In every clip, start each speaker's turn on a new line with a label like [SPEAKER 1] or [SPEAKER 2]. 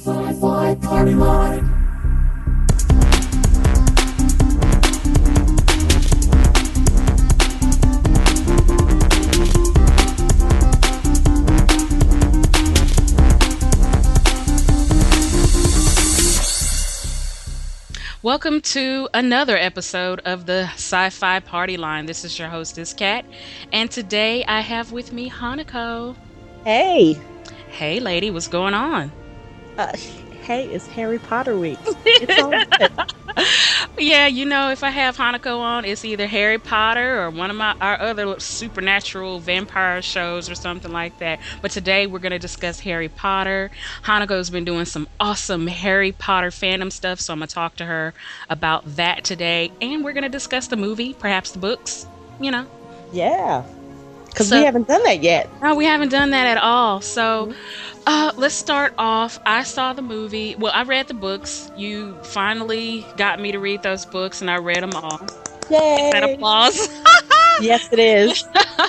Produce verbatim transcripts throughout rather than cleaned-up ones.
[SPEAKER 1] Sci-Fi Party Line.
[SPEAKER 2] Welcome to another episode of the Sci-Fi Party Line. This is your hostess, Kat, and today I have with me Hanako.
[SPEAKER 3] Hey.
[SPEAKER 2] Hey, lady, what's going on?
[SPEAKER 3] Uh, hey, it's Harry Potter week. It's all good.
[SPEAKER 2] Yeah, you know, if I have Hanako on, it's either Harry Potter or one of my our other supernatural vampire shows or something like that. But today we're going to discuss Harry Potter. Hanako's been doing some awesome Harry Potter fandom stuff, so I'm going to talk to her about that today. And we're going to discuss the movie, perhaps the books, you know.
[SPEAKER 3] Yeah, because
[SPEAKER 2] So-
[SPEAKER 3] we haven't done that yet.
[SPEAKER 2] No, we haven't done that at all. So uh, let's start off. I saw the movie. Well, I read the books. You finally got me to read those books, and I read them all.
[SPEAKER 3] Yay!
[SPEAKER 2] That applause.
[SPEAKER 3] Yes, it is.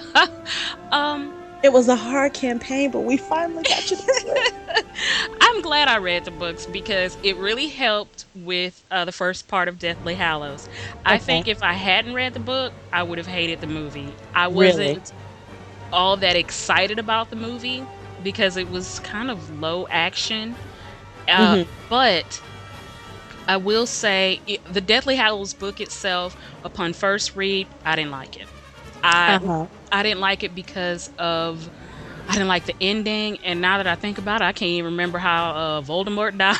[SPEAKER 2] um,
[SPEAKER 3] It was a hard campaign, but we finally got you to do it.
[SPEAKER 2] I'm glad I read the books because it really helped with uh, the first part of Deathly Hallows. I
[SPEAKER 3] Okay.
[SPEAKER 2] think if I hadn't read the book, I would have hated the movie. I wasn't
[SPEAKER 3] Really?
[SPEAKER 2] all that excited about the movie because it was kind of low action. Uh,
[SPEAKER 3] Mhm.
[SPEAKER 2] But I will say it, the Deathly Hallows book itself, upon first read, I didn't like it. I
[SPEAKER 3] Uh-huh.
[SPEAKER 2] I didn't like it because of I didn't like the ending, and now that I think about it, I can't even remember how uh, Voldemort died.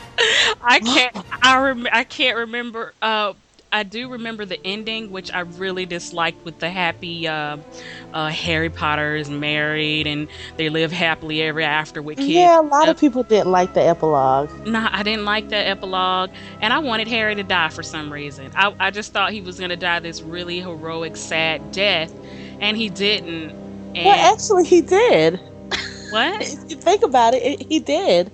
[SPEAKER 2] I can't. I rem- I can't remember. Uh, I do remember the ending, which I really disliked, with the happy uh, uh, Harry Potter is married and they live happily ever after with kids.
[SPEAKER 3] Yeah, a lot of people didn't like the epilogue.
[SPEAKER 2] Nah, I didn't like that epilogue, and I wanted Harry to die for some reason. I, I just thought he was gonna die this really heroic, sad death, and he didn't. And
[SPEAKER 3] Well, actually, he did.
[SPEAKER 2] what?
[SPEAKER 3] If you think about it, it he did.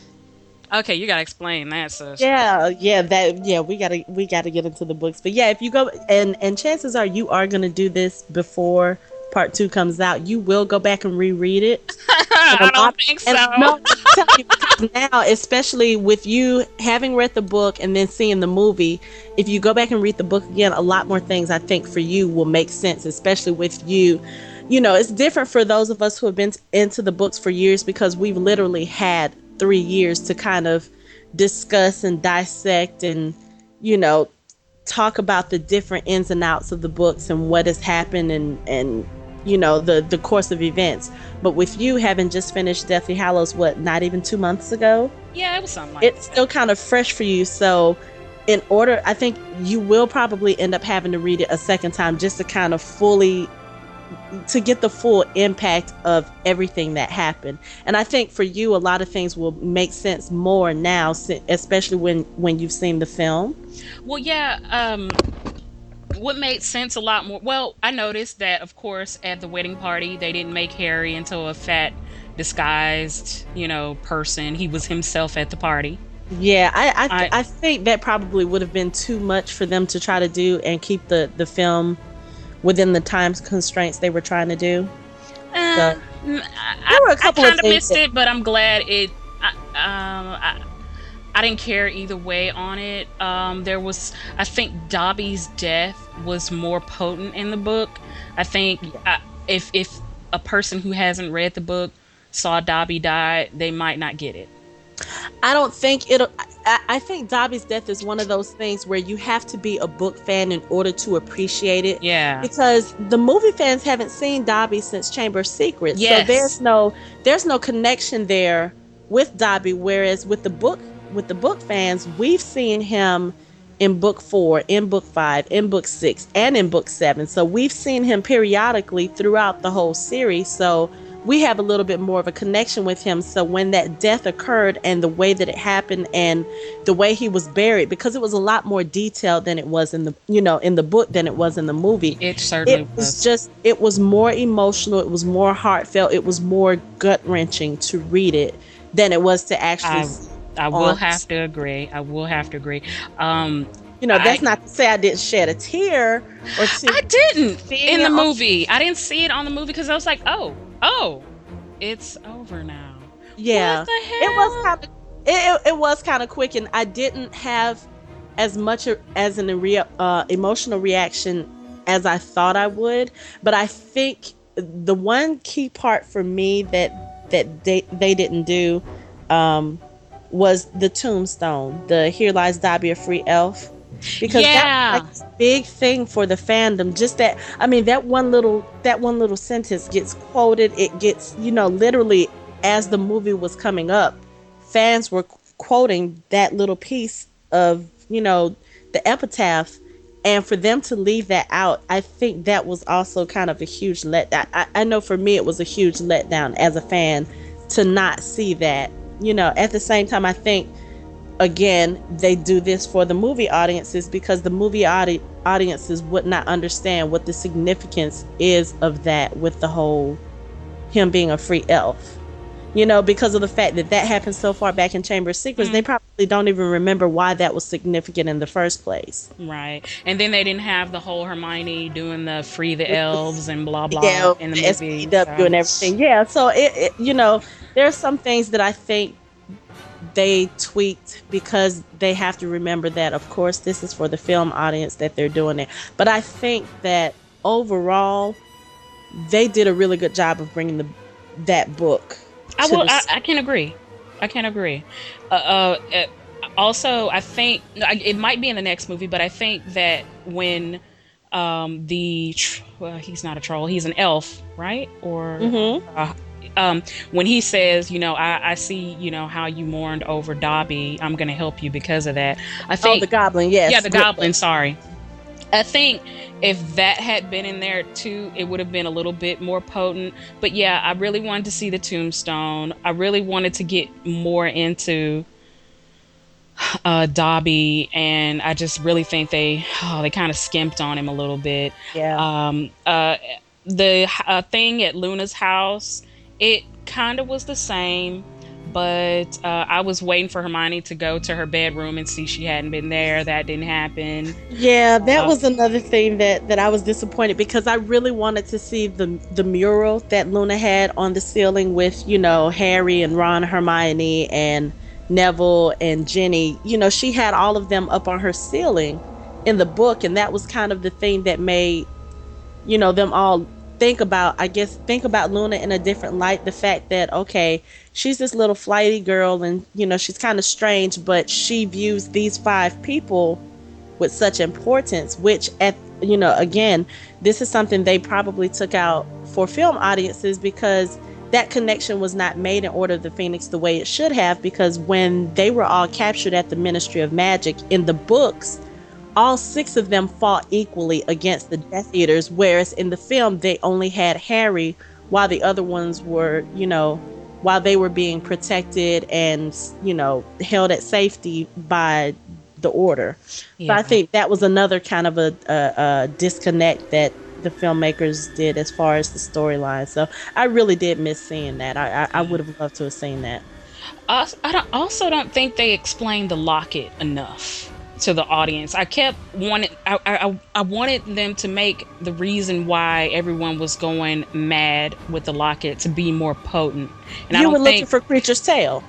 [SPEAKER 2] Okay, you gotta explain that, sis.
[SPEAKER 3] Yeah, yeah, that yeah, we gotta we gotta get into the books. But yeah, if you go and and chances are you are gonna do this before part two comes out. You will go back and reread it.
[SPEAKER 2] I
[SPEAKER 3] a lot-
[SPEAKER 2] don't think so.
[SPEAKER 3] And no, I'm telling you, because now, especially with you having read the book and then seeing the movie, if you go back and read the book again, a lot more things I think for you will make sense, especially with you. You know, it's different for those of us who have been t- into the books for years because we've literally had three years to kind of discuss and dissect and, you know, talk about the different ins and outs of the books and what has happened and, and you know, the, the course of events. But with you having just finished Deathly Hallows, what, not even two months ago?
[SPEAKER 2] Yeah, it was something like
[SPEAKER 3] It's
[SPEAKER 2] that.
[SPEAKER 3] still kind of fresh for you. So in order, I think you will probably end up having to read it a second time just to kind of fully, to get the full impact of everything that happened. And I think for you, a lot of things will make sense more now, si- especially when, when you've seen the film.
[SPEAKER 2] Well, yeah. Um, what made sense a lot more? Well, I noticed that, of course, at the wedding party, they didn't make Harry into a fat, disguised, you know, person. He was himself at the party.
[SPEAKER 3] Yeah, I I, th-
[SPEAKER 2] I-
[SPEAKER 3] I think that probably would have been too much for them to try to do and keep the, the film within the time constraints they were trying to do.
[SPEAKER 2] Uh,
[SPEAKER 3] So-
[SPEAKER 2] n-
[SPEAKER 3] There were
[SPEAKER 2] I,
[SPEAKER 3] a couple
[SPEAKER 2] I
[SPEAKER 3] of
[SPEAKER 2] kind of
[SPEAKER 3] things
[SPEAKER 2] missed
[SPEAKER 3] that-
[SPEAKER 2] it, but I'm glad it. I, um, I, I didn't care either way on it. Um, there was, I think, Dobby's death was more potent in the book. I think I, if if a person who hasn't read the book saw Dobby die, they might not get it.
[SPEAKER 3] I don't think it'll. I, I think Dobby's death is one of those things where you have to be a book fan in order to appreciate it.
[SPEAKER 2] Yeah.
[SPEAKER 3] Because the movie fans haven't seen Dobby since Chamber of Secrets,
[SPEAKER 2] Yes.
[SPEAKER 3] so there's no there's no connection there with Dobby. Whereas with the book with the book fans, we've seen him in book four, in book five, in book six, and in book seven. So we've seen him periodically throughout the whole series. So we have a little bit more of a connection with him. So when that death occurred and the way that it happened and the way he was buried, because it was a lot more detailed than it was in the, you know, in the book than it was in the movie.
[SPEAKER 2] It certainly
[SPEAKER 3] It
[SPEAKER 2] was.
[SPEAKER 3] was just, it was more emotional. It was more heartfelt. It was more gut wrenching to read it than it was to actually,
[SPEAKER 2] I,
[SPEAKER 3] see
[SPEAKER 2] I will
[SPEAKER 3] on-
[SPEAKER 2] have to agree. I will have to agree. Um,
[SPEAKER 3] you know, that's
[SPEAKER 2] I-
[SPEAKER 3] not to say I didn't shed a tear or to.
[SPEAKER 2] I didn't
[SPEAKER 3] Seeing
[SPEAKER 2] in
[SPEAKER 3] it
[SPEAKER 2] the
[SPEAKER 3] on-
[SPEAKER 2] movie. I didn't see it on the movie because I was like, oh, oh, it's over now.
[SPEAKER 3] Yeah,
[SPEAKER 2] What the hell?
[SPEAKER 3] it was kind of it, it was kind of quick, and I didn't have as much as an uh, emotional reaction as I thought I would. But I think the one key part for me that that they they didn't do um, was the tombstone, the "Here lies Dobby, a free elf," because
[SPEAKER 2] Yeah.
[SPEAKER 3] that was like a big thing for the fandom. Just that, I mean, that one little that one little sentence gets quoted. It gets, you know, literally as the movie was coming up, fans were quoting that little piece of, you know, the epitaph, and for them to leave that out, I think that was also kind of a huge letdown. I, I know for me it was a huge letdown as a fan to not see that. You know, at the same time, I think again they do this for the movie audiences, because the movie audi- audiences would not understand what the significance is of that, with the whole him being a free elf. You know, because of the fact that that happened so far back in Chamber of Secrets, mm. they probably don't even remember why that was significant in the first place.
[SPEAKER 2] Right. And then they didn't have the whole Hermione doing the free the elves and blah, blah
[SPEAKER 3] yeah,
[SPEAKER 2] in the
[SPEAKER 3] S
[SPEAKER 2] movie.
[SPEAKER 3] P W so. And everything. Yeah, so, it, it, you know, there are some things that I think they tweaked, because they have to remember that, of course, this is for the film audience that they're doing it. But I think that overall, they did a really good job of bringing the that book.
[SPEAKER 2] I will. I, I can agree. I can agree. Uh, uh, uh, also, I think it might be in the next movie, but I think that when um, the well, he's not a troll, he's an elf, right? Or
[SPEAKER 3] mm-hmm.
[SPEAKER 2] uh, um, when he says, you know, I, I see, you know, how you mourned over Dobby, I'm going to help you because of that. I think
[SPEAKER 3] oh, the goblin, yes,
[SPEAKER 2] yeah, the goblin. Sorry. I think if that had been in there too, it would have been a little bit more potent. But yeah, I really wanted to see the tombstone. I really wanted to get more into uh, Dobby, and I just really think they oh, they kind of skimped on him a little bit.
[SPEAKER 3] Yeah.
[SPEAKER 2] Um. Uh. The uh, thing at Luna's house, it kind of was the same. But uh, I was waiting for Hermione to go to her bedroom and see she hadn't been there. That didn't happen.
[SPEAKER 3] Yeah, that
[SPEAKER 2] uh,
[SPEAKER 3] was another thing that, that I was disappointed, because I really wanted to see the the mural that Luna had on the ceiling with, you know, Harry and Ron, Hermione and Neville and Ginny. You know, she had all of them up on her ceiling in the book, and that was kind of the thing that made, you know, them all think about, I guess, think about Luna in a different light. The fact that, okay, she's this little flighty girl, and, you know, she's kind of strange, but she views these five people with such importance, which, at, you know, again, this is something they probably took out for film audiences, because that connection was not made in Order of the Phoenix the way it should have, because when they were all captured at the Ministry of Magic, in the books, all six of them fought equally against the Death Eaters, whereas in the film they only had Harry, while the other ones were, you know, while they were being protected and, you know, held at safety by the Order. Yeah. So I think that was another kind of a, a, a disconnect that the filmmakers did as far as the storyline. So I really did miss seeing that. I, I, I would have loved to have seen that.
[SPEAKER 2] Uh, I don't, also don't think they explained the locket enough to the audience. I kept wanted I, I I wanted them to make the reason why everyone was going mad with the locket to be more potent. And
[SPEAKER 3] you
[SPEAKER 2] I don't
[SPEAKER 3] were
[SPEAKER 2] think,
[SPEAKER 3] looking for Creature's Tale.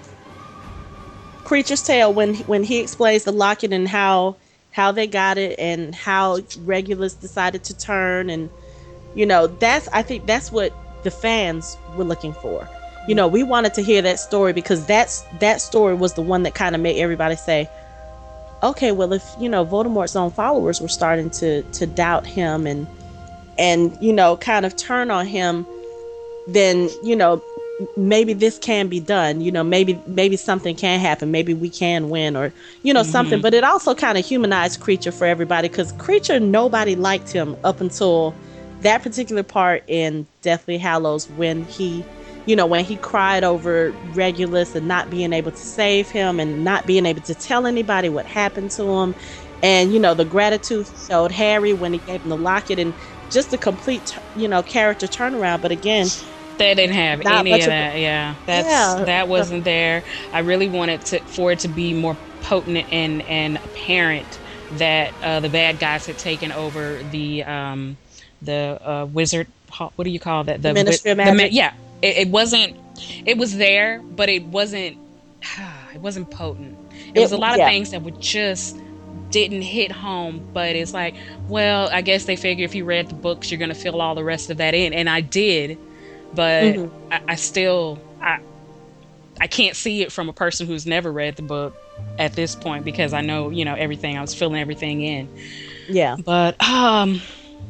[SPEAKER 3] Creature's Tale, when when he explains the locket and how how they got it and how Regulus decided to turn, and, you know, that's I think that's what the fans were looking for. You know, we wanted to hear that story, because that's that story was the one that kind of made everybody say, okay, well, if, you know, Voldemort's own followers were starting to to doubt him and and you know, kind of turn on him, then, you know, maybe this can be done. You know, maybe maybe something can happen. Maybe we can win, or, you know, mm-hmm. something. But it also kind of humanized Creature for everybody, because Creature, nobody liked him up until that particular part in Deathly Hallows, when he, you know, when he cried over Regulus and not being able to save him and not being able to tell anybody what happened to him. And, you know, the gratitude showed Harry when he gave him the locket, and just a complete, you know, character turnaround. But again,
[SPEAKER 2] they didn't have any of that. A, yeah, that's yeah. that wasn't there. I really wanted to for it to be more potent and and apparent that uh, the bad guys had taken over the um, the uh, wizard. What do you call that?
[SPEAKER 3] The Ministry of Magic.
[SPEAKER 2] The, yeah, it, it wasn't. It was there, but it wasn't. It wasn't potent. It
[SPEAKER 3] It
[SPEAKER 2] was a lot of
[SPEAKER 3] yeah.
[SPEAKER 2] things that would just didn't hit home. But it's like, well, I guess they figure if you read the books, you're gonna fill all the rest of that in, and I did. But
[SPEAKER 3] Hmm.
[SPEAKER 2] I, I still, I, I can't see it from a person who's never read the book at this point because I know, you know, everything. I was filling everything in.
[SPEAKER 3] Yeah.
[SPEAKER 2] But um,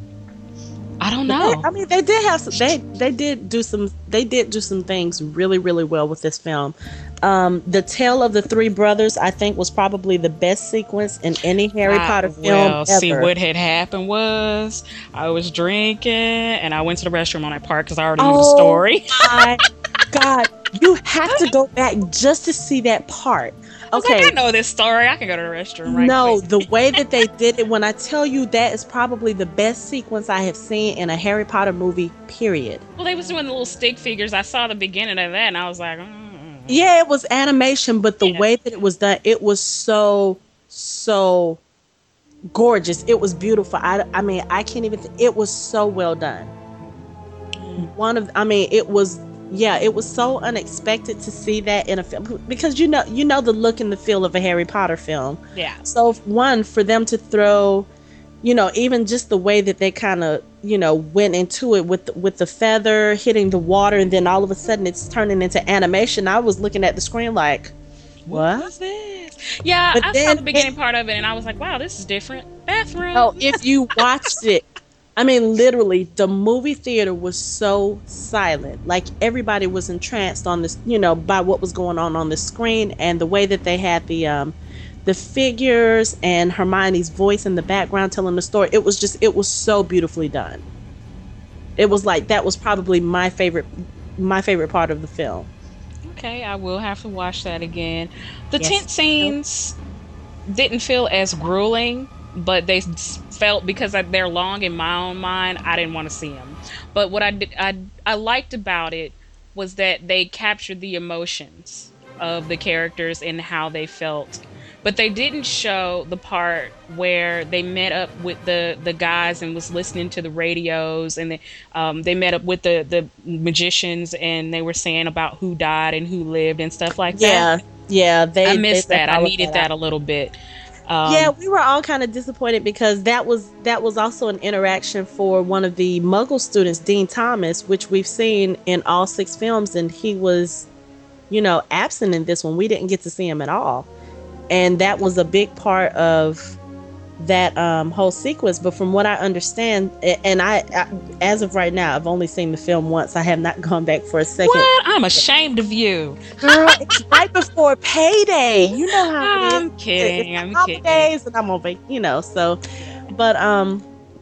[SPEAKER 2] I don't
[SPEAKER 3] But they,
[SPEAKER 2] know.
[SPEAKER 3] I mean, they did have some, they they did do some they did do some things really really well with this film. Um, the tale of the three brothers, I think, was probably the best sequence in any Harry
[SPEAKER 2] I,
[SPEAKER 3] Potter film
[SPEAKER 2] well, see,
[SPEAKER 3] ever.
[SPEAKER 2] what had happened was I was drinking and I went to the restroom on that part because I already knew the
[SPEAKER 3] Oh
[SPEAKER 2] story.
[SPEAKER 3] my God, you have to go back just to see that part.
[SPEAKER 2] I was like, I
[SPEAKER 3] Okay,
[SPEAKER 2] know this story. I can go to the restroom right
[SPEAKER 3] no,
[SPEAKER 2] quick.
[SPEAKER 3] the way that they did it, when I tell you that is probably the best sequence I have seen in a Harry Potter movie, period.
[SPEAKER 2] Well, they was doing the little stick figures. I saw the beginning of that and I was like, mm.
[SPEAKER 3] Yeah, it was animation, but the
[SPEAKER 2] Yeah.
[SPEAKER 3] way that it was done, it was so, so gorgeous. It was beautiful. I, I mean, I can't even, th- it was so well done. One of, I mean, it was, yeah, it was so unexpected to see that in a film because you know, you know the look and the feel of a Harry Potter film.
[SPEAKER 2] Yeah.
[SPEAKER 3] So one, for them to throw, you know, even just the way that they kind of, you know, went into it with with the feather hitting the water, and then all of a sudden it's turning into animation. I was looking at the screen like,
[SPEAKER 2] What
[SPEAKER 3] what?
[SPEAKER 2] was this? Yeah,
[SPEAKER 3] But
[SPEAKER 2] I saw
[SPEAKER 3] then
[SPEAKER 2] the beginning
[SPEAKER 3] it-
[SPEAKER 2] part of it and I was like, wow, this is different. Bathroom.
[SPEAKER 3] Oh, if you watched it, I mean, literally, the movie theater was so silent. Like everybody was entranced on this, you know, by what was going on on the screen and the way that they had the um, the figures and Hermione's voice in the background telling the story. It was just, it was so beautifully done. It was like that was probably my favorite, my favorite part of the film.
[SPEAKER 2] Okay, I will have to watch that again. The
[SPEAKER 3] Yes.
[SPEAKER 2] tent scenes didn't feel as grueling, but they s- felt because I- they're long in my own mind. I didn't want to see them. But what I did, I I liked about it was that they captured the emotions of the characters and how they felt. But they didn't show the part where they met up with the, the guys and was listening to the radios, and they, um, they met up with the, the magicians and they were saying about who died and who lived and stuff like that.
[SPEAKER 3] Yeah, yeah, they.
[SPEAKER 2] I
[SPEAKER 3] they
[SPEAKER 2] missed
[SPEAKER 3] left
[SPEAKER 2] that. I
[SPEAKER 3] all of
[SPEAKER 2] needed
[SPEAKER 3] out.
[SPEAKER 2] that a little bit. Um,
[SPEAKER 3] Yeah, we were all kind of disappointed because that was that was also an interaction for one of the Muggle students, Dean Thomas, which we've seen in all six films, and he was, you know, absent in this one. We didn't get to see him at all, and that was a big part of that um, whole sequence. But from what I understand, a- and I, I, as of right now, I've only seen the film once. I have not gone back for a second.
[SPEAKER 2] what? I'm ashamed of you.
[SPEAKER 3] Girl, it's right before payday. You know how it is.
[SPEAKER 2] I'm kidding.
[SPEAKER 3] It's
[SPEAKER 2] I'm
[SPEAKER 3] the
[SPEAKER 2] kidding.
[SPEAKER 3] holidays, and I'm on vac- you know. So, but um,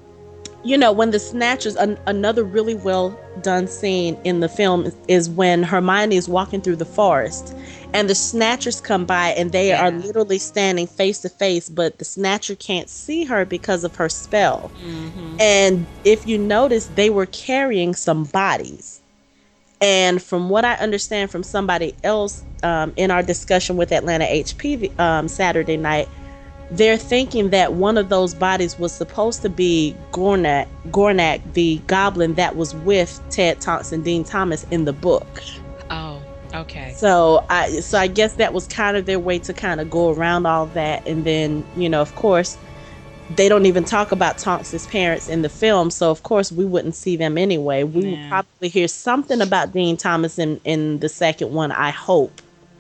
[SPEAKER 3] you know, when the Snatchers, an- another really well done scene in the film is, is when Hermione is walking through the forest, and the Snatchers come by, and they
[SPEAKER 2] Yeah.
[SPEAKER 3] are literally standing face to face, but the Snatcher can't see her because of her spell.
[SPEAKER 2] Mhm.
[SPEAKER 3] And if you notice, they were carrying some bodies. And from what I understand from somebody else um, in our discussion with Atlanta H P um, Saturday night, they're thinking that one of those bodies was supposed to be Gornak, Gornak, the goblin that was with Ted Thompson, Dean Thomas in the book.
[SPEAKER 2] Oh, okay.
[SPEAKER 3] So I, so I guess that was kind of their way to kind of go around all that. And then, you know, of course, they don't even talk about Tonks's parents in the film, so of course we wouldn't see them anyway. We would
[SPEAKER 2] Yeah.
[SPEAKER 3] probably hear something about Dean Thomas in, in the second one, I hope.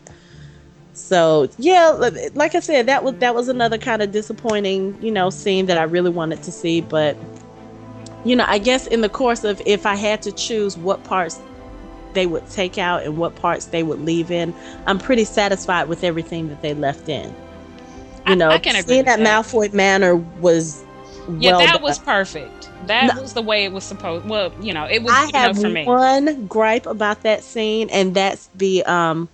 [SPEAKER 3] So yeah, li- like I said, that was that was another kind of disappointing, you know, scene that I really wanted to see. But you know, I guess in the course of if I had to choose what parts they would take out and what parts they would leave in, I'm pretty satisfied with everything that they left in. You
[SPEAKER 2] I-
[SPEAKER 3] know,
[SPEAKER 2] I can agree
[SPEAKER 3] seeing
[SPEAKER 2] with
[SPEAKER 3] that,
[SPEAKER 2] that.
[SPEAKER 3] Malfoy Manor was
[SPEAKER 2] Yeah,
[SPEAKER 3] well
[SPEAKER 2] that
[SPEAKER 3] done.
[SPEAKER 2] was perfect. That
[SPEAKER 3] No.
[SPEAKER 2] was the way it was supposed. Well, you know, it was
[SPEAKER 3] I
[SPEAKER 2] good enough
[SPEAKER 3] have
[SPEAKER 2] for me.
[SPEAKER 3] one gripe about that scene, and that's the um.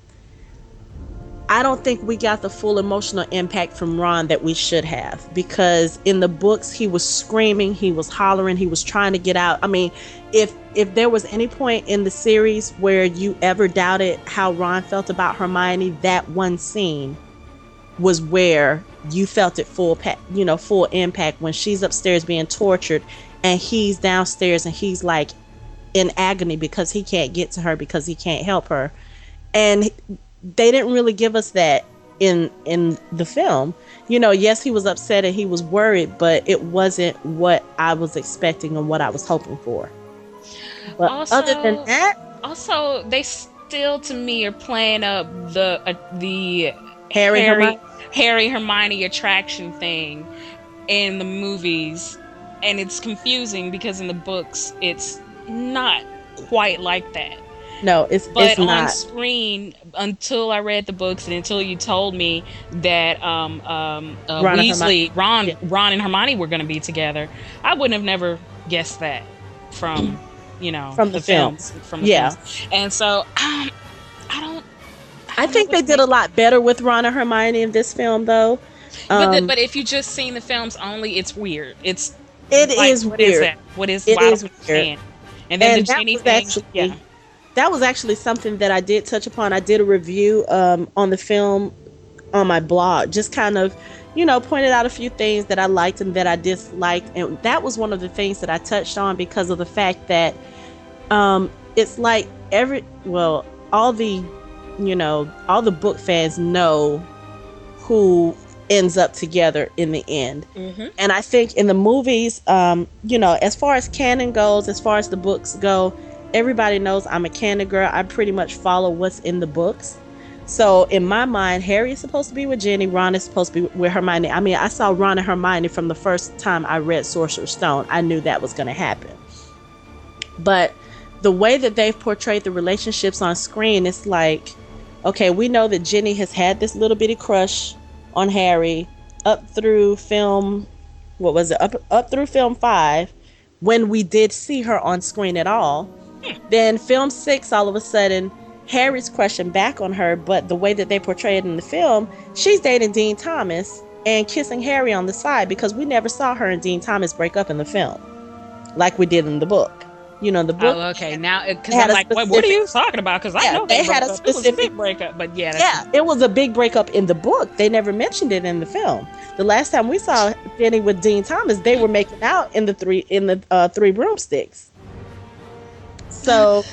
[SPEAKER 3] I don't think we got the full emotional impact from Ron that we should have, because in the books he was screaming, he was hollering, he was trying to get out. I mean, if if there was any point in the series where you ever doubted how Ron felt about Hermione, that one scene was where you felt it full pa- you know full impact, when she's upstairs being tortured and he's downstairs and he's like in agony because he can't get to her, because he can't help her. And they didn't really give us that in in the film. You know, yes, he was upset and he was worried, but it wasn't what I was expecting and what I was hoping for. But
[SPEAKER 2] Also,
[SPEAKER 3] other than that,
[SPEAKER 2] also they still to me are playing up the uh, the
[SPEAKER 3] Harry,
[SPEAKER 2] Harry
[SPEAKER 3] Hermione,
[SPEAKER 2] Harry Hermione attraction thing in the movies, and it's confusing because in the books it's not quite like that.
[SPEAKER 3] no, it's
[SPEAKER 2] But
[SPEAKER 3] it's
[SPEAKER 2] on
[SPEAKER 3] not.
[SPEAKER 2] screen, until I read the books and until you told me that um, um, uh,
[SPEAKER 3] Ron and
[SPEAKER 2] Weasley, Ron,
[SPEAKER 3] Yeah.
[SPEAKER 2] Ron and Hermione were going to be together, I wouldn't have never guessed that from, you know,
[SPEAKER 3] From the
[SPEAKER 2] films, from the
[SPEAKER 3] Yeah.
[SPEAKER 2] films. And so um, I don't.
[SPEAKER 3] I
[SPEAKER 2] don't
[SPEAKER 3] think
[SPEAKER 2] know
[SPEAKER 3] they
[SPEAKER 2] what
[SPEAKER 3] did
[SPEAKER 2] to
[SPEAKER 3] a lot better with Ron and Hermione in this film, though.
[SPEAKER 2] But the,
[SPEAKER 3] Um,
[SPEAKER 2] but if you just seen the films only, it's weird. It's
[SPEAKER 3] it
[SPEAKER 2] like,
[SPEAKER 3] is
[SPEAKER 2] what is
[SPEAKER 3] weird.
[SPEAKER 2] that? What is?
[SPEAKER 3] It
[SPEAKER 2] Why
[SPEAKER 3] is
[SPEAKER 2] don't I
[SPEAKER 3] weird.
[SPEAKER 2] understand? And then
[SPEAKER 3] And
[SPEAKER 2] the
[SPEAKER 3] that
[SPEAKER 2] Ginny
[SPEAKER 3] was
[SPEAKER 2] thing,
[SPEAKER 3] actually
[SPEAKER 2] yeah.
[SPEAKER 3] that was actually something that I did touch upon. I did a review um, on the film on my blog, just kind of, you know, pointed out a few things that I liked and that I disliked, and that was one of the things that I touched on because of the fact that um, it's like every well, all the, you know, all the book fans know who ends up together in the end.
[SPEAKER 2] Mm-hmm.
[SPEAKER 3] And I think in the movies, um, you know, as far as canon goes, as far as the books go, everybody knows I'm a canon girl. I pretty much follow what's in the books. So in my mind, Harry is supposed to be with Ginny, Ron is supposed to be with Hermione. I mean, I saw Ron and Hermione from the first time I read Sorcerer's Stone. I knew that was going to happen. But the way that they've portrayed the relationships on screen, it's like, okay, we know that Ginny has had this little bitty crush on Harry up through film, what was it, up, up through film five, when we did see her on screen at all. Then film six, all of a sudden, Harry's crushing back on her, but the way that they portray it in the film, she's dating Dean Thomas and kissing Harry on the side, because we never saw her and Dean Thomas break up in the film like we did in the book. You know, the book.
[SPEAKER 2] Oh, okay. Now, because
[SPEAKER 3] They had
[SPEAKER 2] I'm
[SPEAKER 3] a
[SPEAKER 2] like, what, what are you
[SPEAKER 3] specific-
[SPEAKER 2] talking about? Because I
[SPEAKER 3] Yeah,
[SPEAKER 2] know
[SPEAKER 3] they
[SPEAKER 2] they,
[SPEAKER 3] had
[SPEAKER 2] broke
[SPEAKER 3] a
[SPEAKER 2] up. It was a
[SPEAKER 3] specific-
[SPEAKER 2] big breakup, but yeah, that's,
[SPEAKER 3] Yeah, it was a big breakup in the book. They never mentioned it in the film. The last time we saw Jenny with Dean Thomas, they were making out in the three in the uh, three broomsticks. So,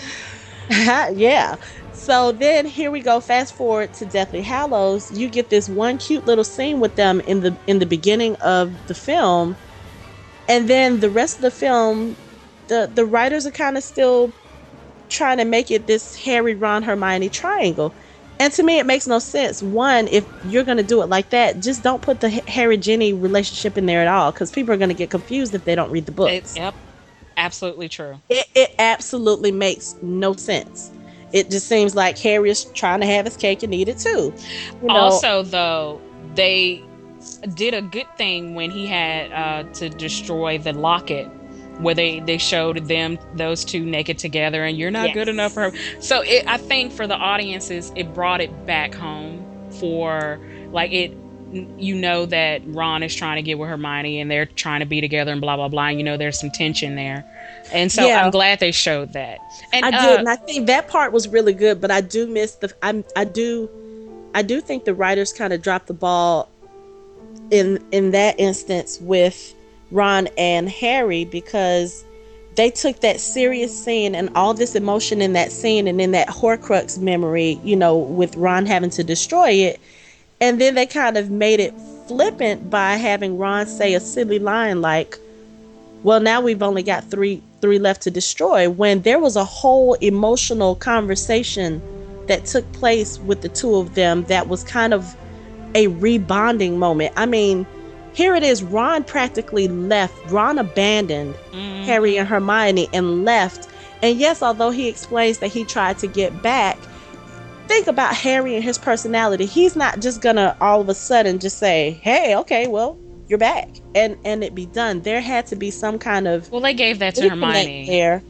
[SPEAKER 3] yeah. So then here we go. Fast forward to Deathly Hallows. You get this one cute little scene with them in the in the beginning of the film, and then the rest of the film, the the writers are kind of still trying to make it this Harry, Ron, Hermione triangle. And to me, it makes no sense. One, if you're going to do it like that, just don't put the Harry Ginny relationship in there at all, because people are going to get confused if they don't read the books.
[SPEAKER 2] it, yep, absolutely true.
[SPEAKER 3] It, it absolutely makes no sense. It just seems like Harry is trying to have his cake and eat it too. You know,
[SPEAKER 2] Also, though, they did a good thing when he had uh, to destroy the locket, where they, they showed them those two naked together, and you're not
[SPEAKER 3] Yes.
[SPEAKER 2] good enough for her. So it, I think for the audiences, it brought it back home for like it. You know that Ron is trying to get with Hermione, and they're trying to be together, and blah blah blah. And you know there's some tension there, and so
[SPEAKER 3] Yeah.
[SPEAKER 2] I'm glad they showed that. And
[SPEAKER 3] I
[SPEAKER 2] uh,
[SPEAKER 3] did, and I think that part was really good. But I do miss the. I I do, I do think the writers kind of dropped the ball in in that instance with Ron and Harry, because they took that serious scene and all this emotion in that scene and in that Horcrux memory, you know, with Ron having to destroy it, and then they kind of made it flippant by having Ron say a silly line like, well, now we've only got three three left to destroy, when there was a whole emotional conversation that took place with the two of them that was kind of a rebonding moment. I mean, here it is, Ron practically left, Ron abandoned
[SPEAKER 2] mhm.
[SPEAKER 3] Harry and Hermione and left. And yes, although he explains that he tried to get back, think about Harry and his personality. He's not just gonna all of a sudden just say, hey, okay, well, you're back, and and it be done. There had to be some kind of
[SPEAKER 2] Well, they gave that to
[SPEAKER 3] disconnect
[SPEAKER 2] Hermione.
[SPEAKER 3] there.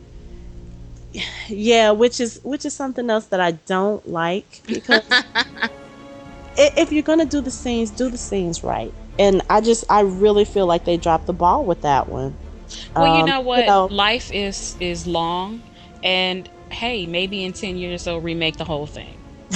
[SPEAKER 3] Yeah, which is which is something else that I don't like, because i- if you're gonna do the scenes, do the scenes right. And I just I really feel like they dropped the ball with that one.
[SPEAKER 2] Well, you
[SPEAKER 3] Um,
[SPEAKER 2] know what?
[SPEAKER 3] know,
[SPEAKER 2] Life is is long, and hey, maybe in ten years they'll remake the whole thing.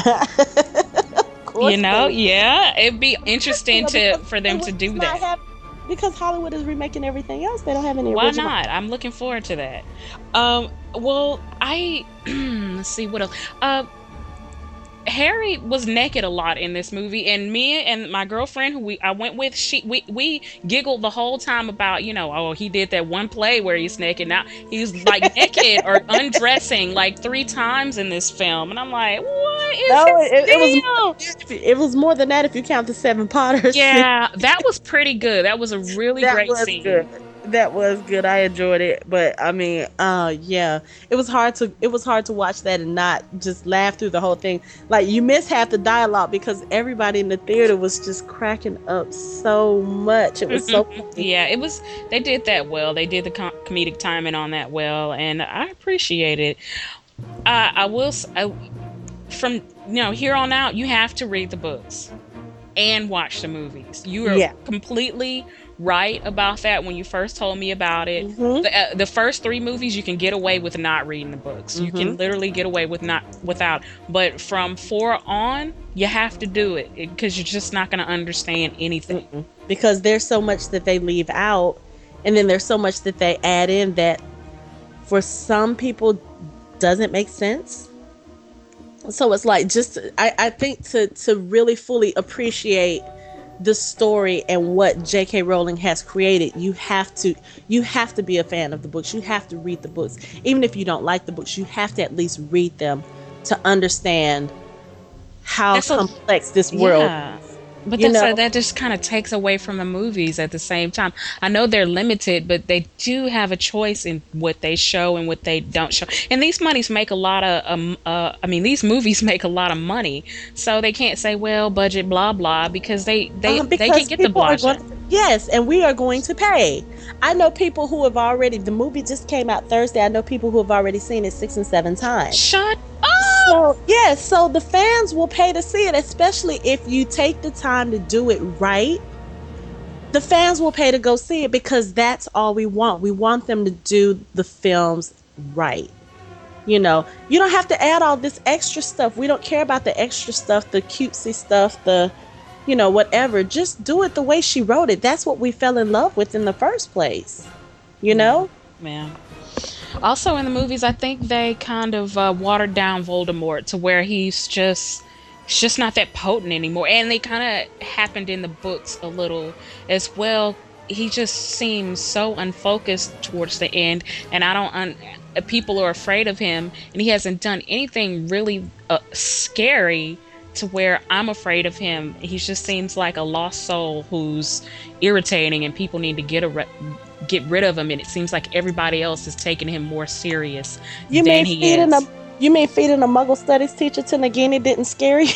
[SPEAKER 3] of course
[SPEAKER 2] You know,
[SPEAKER 3] they-
[SPEAKER 2] yeah, it'd be interesting
[SPEAKER 3] You know,
[SPEAKER 2] to
[SPEAKER 3] because
[SPEAKER 2] for them to
[SPEAKER 3] Hollywood's
[SPEAKER 2] do
[SPEAKER 3] not
[SPEAKER 2] that.
[SPEAKER 3] have- because Hollywood is remaking everything else. They don't have any
[SPEAKER 2] Why
[SPEAKER 3] original.
[SPEAKER 2] not? I'm looking forward to that. Um, well, I let's see what else. Uh, Harry was naked a lot in this movie, and me and my girlfriend who we I went with, she we we giggled the whole time about, you know, oh, he did that one play where he's naked. Now he's like naked or undressing like three times in this film, and I'm like, what is
[SPEAKER 3] No,
[SPEAKER 2] this
[SPEAKER 3] it, it was more
[SPEAKER 2] deal?
[SPEAKER 3] than that if you- it was more than that if you count the Seven Potters.
[SPEAKER 2] Yeah, that was pretty good. That was a really
[SPEAKER 3] that
[SPEAKER 2] great
[SPEAKER 3] was
[SPEAKER 2] scene.
[SPEAKER 3] good. That was good. I enjoyed it, but I mean, uh, yeah, it was hard to it was hard to watch that and not just laugh through the whole thing. Like you miss half the dialogue because everybody in the theater was just cracking up so much. It was so funny.
[SPEAKER 2] Yeah, it was. They did that well. They did the com- comedic timing on that well, and I appreciate it. Uh, I will. s- I, from you know here on out, you have to read the books and watch the movies. You are
[SPEAKER 3] Yeah.
[SPEAKER 2] completely right about that when you first told me about it.
[SPEAKER 3] Mhm.
[SPEAKER 2] The, uh, the first three movies, you can get away with not reading the books. You can
[SPEAKER 3] Mhm.
[SPEAKER 2] literally get away with not without. But from four on, you have to do it because you're just not going to understand anything.
[SPEAKER 3] Mm-mm. Because there's so much that they leave out, and then there's so much that they add in that for some people doesn't make sense. So it's like just I, I think to to really fully appreciate the story and what J K. Rowling has created, you have to you have to be a fan of the books. You have to read the books. Even if you don't like the books, you have to at least read them to understand how
[SPEAKER 2] That's a-
[SPEAKER 3] complex this world
[SPEAKER 2] Yeah. But
[SPEAKER 3] You
[SPEAKER 2] that's
[SPEAKER 3] know-
[SPEAKER 2] like, that just kind of takes away from the movies at the same time. I know they're limited, but they do have a choice in what they show and what they don't show. And these movies make a lot of, um, uh, I mean, these movies make a lot of money, so they can't say, well, budget, blah blah, because they they
[SPEAKER 3] Um,
[SPEAKER 2] they
[SPEAKER 3] because
[SPEAKER 2] can get the
[SPEAKER 3] people are
[SPEAKER 2] budget.
[SPEAKER 3] going- yes, and we are going to pay. I know people who have already. The movie just came out Thursday. I know people who have already seen it six and seven times.
[SPEAKER 2] Shut up!
[SPEAKER 3] So yes, so the fans will pay to see it, especially if you take the time to do it right. The fans will pay to go see it because that's all we want. We want them to do the films right. You know, you don't have to add all this extra stuff. We don't care about the extra stuff, the cutesy stuff, the, you know, whatever. Just do it the way she wrote it. That's what we fell in love with in the first place. You know?
[SPEAKER 2] Man. Also in the movies, I think they kind of uh, watered down Voldemort to where he's just he's just not that potent anymore. And they kind of happened in the books a little as well. He just seems so unfocused towards the end, and I don't. Un- people are afraid of him, and he hasn't done anything really uh, scary to where I'm afraid of him. He just seems like a lost soul who's irritating, and people need to get a. Re- get rid of him, and it seems like everybody else is taking him more serious
[SPEAKER 3] You
[SPEAKER 2] than
[SPEAKER 3] mean
[SPEAKER 2] he
[SPEAKER 3] feeding
[SPEAKER 2] is.
[SPEAKER 3] a you mean feeding a Muggle studies teacher to Nagini didn't scare you?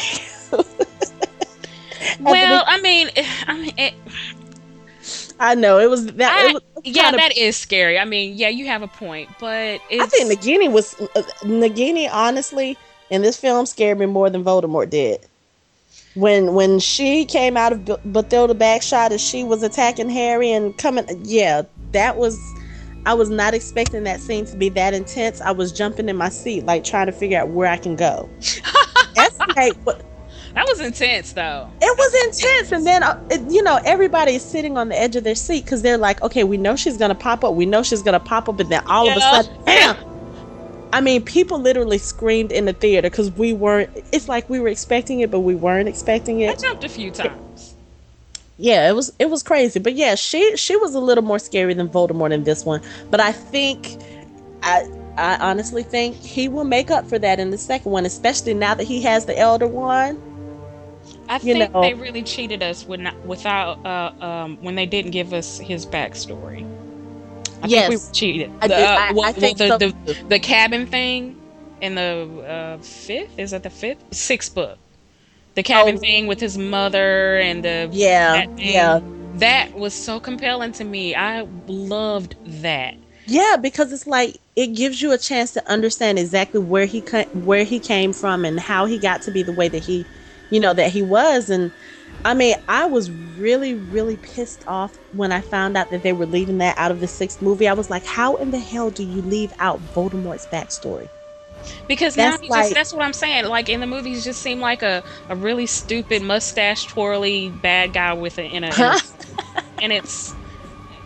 [SPEAKER 2] Well, I mean, I mean, it,
[SPEAKER 3] I know it was that.
[SPEAKER 2] I-
[SPEAKER 3] it was
[SPEAKER 2] yeah,
[SPEAKER 3] kind of,
[SPEAKER 2] that is scary. I mean, yeah, you have a point, but it's,
[SPEAKER 3] I think Nagini was uh, Nagini. Honestly, in this film, scared me more than Voldemort did. When when she came out of B- Bathilda Bagshot and she was attacking Harry and coming, yeah, that was. I was not expecting that scene to be that intense. I was jumping in my seat, like trying to figure out where I can go. That's like, what-
[SPEAKER 2] that was intense, though.
[SPEAKER 3] it was intense, and then uh, it, you know everybody is sitting on the edge of their seat because they're like, okay, we know she's gonna pop up, we know she's gonna pop up, and then all of a
[SPEAKER 2] Yeah.
[SPEAKER 3] sudden, bam! I mean, people literally screamed in the theater because we weren't. It's like we were expecting it, but we weren't expecting
[SPEAKER 2] I
[SPEAKER 3] it.
[SPEAKER 2] jumped a few times.
[SPEAKER 3] Yeah, it was it was crazy, but yeah, she she was a little more scary than Voldemort in this one. But I think, I I honestly think he will make up for that in the second one, especially now that he has the Elder Wand.
[SPEAKER 2] I
[SPEAKER 3] You
[SPEAKER 2] think
[SPEAKER 3] know-
[SPEAKER 2] they really cheated us when without uh, um, when they didn't give us his backstory. I
[SPEAKER 3] Yes.
[SPEAKER 2] think we were cheated.
[SPEAKER 3] I
[SPEAKER 2] The,
[SPEAKER 3] did-
[SPEAKER 2] uh,
[SPEAKER 3] I-
[SPEAKER 2] well,
[SPEAKER 3] I think
[SPEAKER 2] the,
[SPEAKER 3] so,
[SPEAKER 2] the,
[SPEAKER 3] too.
[SPEAKER 2] the cabin thing in the uh, fifth, is that the fifth sixth book? The cabin
[SPEAKER 3] Oh.
[SPEAKER 2] thing with his mother and the
[SPEAKER 3] Yeah,
[SPEAKER 2] that thing,
[SPEAKER 3] yeah.
[SPEAKER 2] that was so compelling to me. I loved that.
[SPEAKER 3] Yeah, because it's like it gives you a chance to understand exactly where he ca- where he came from and how he got to be the way that he, you know, that he was. And I mean, I was really, really pissed off when I found out that they were leaving that out of the sixth movie. I was like, how in the hell do you leave out Voldemort's backstory?
[SPEAKER 2] Because now
[SPEAKER 3] That's
[SPEAKER 2] he
[SPEAKER 3] like-
[SPEAKER 2] just that's what I'm saying. Like in the movies, just seemed like a, a really stupid mustache twirly bad guy with a in a, in a and it's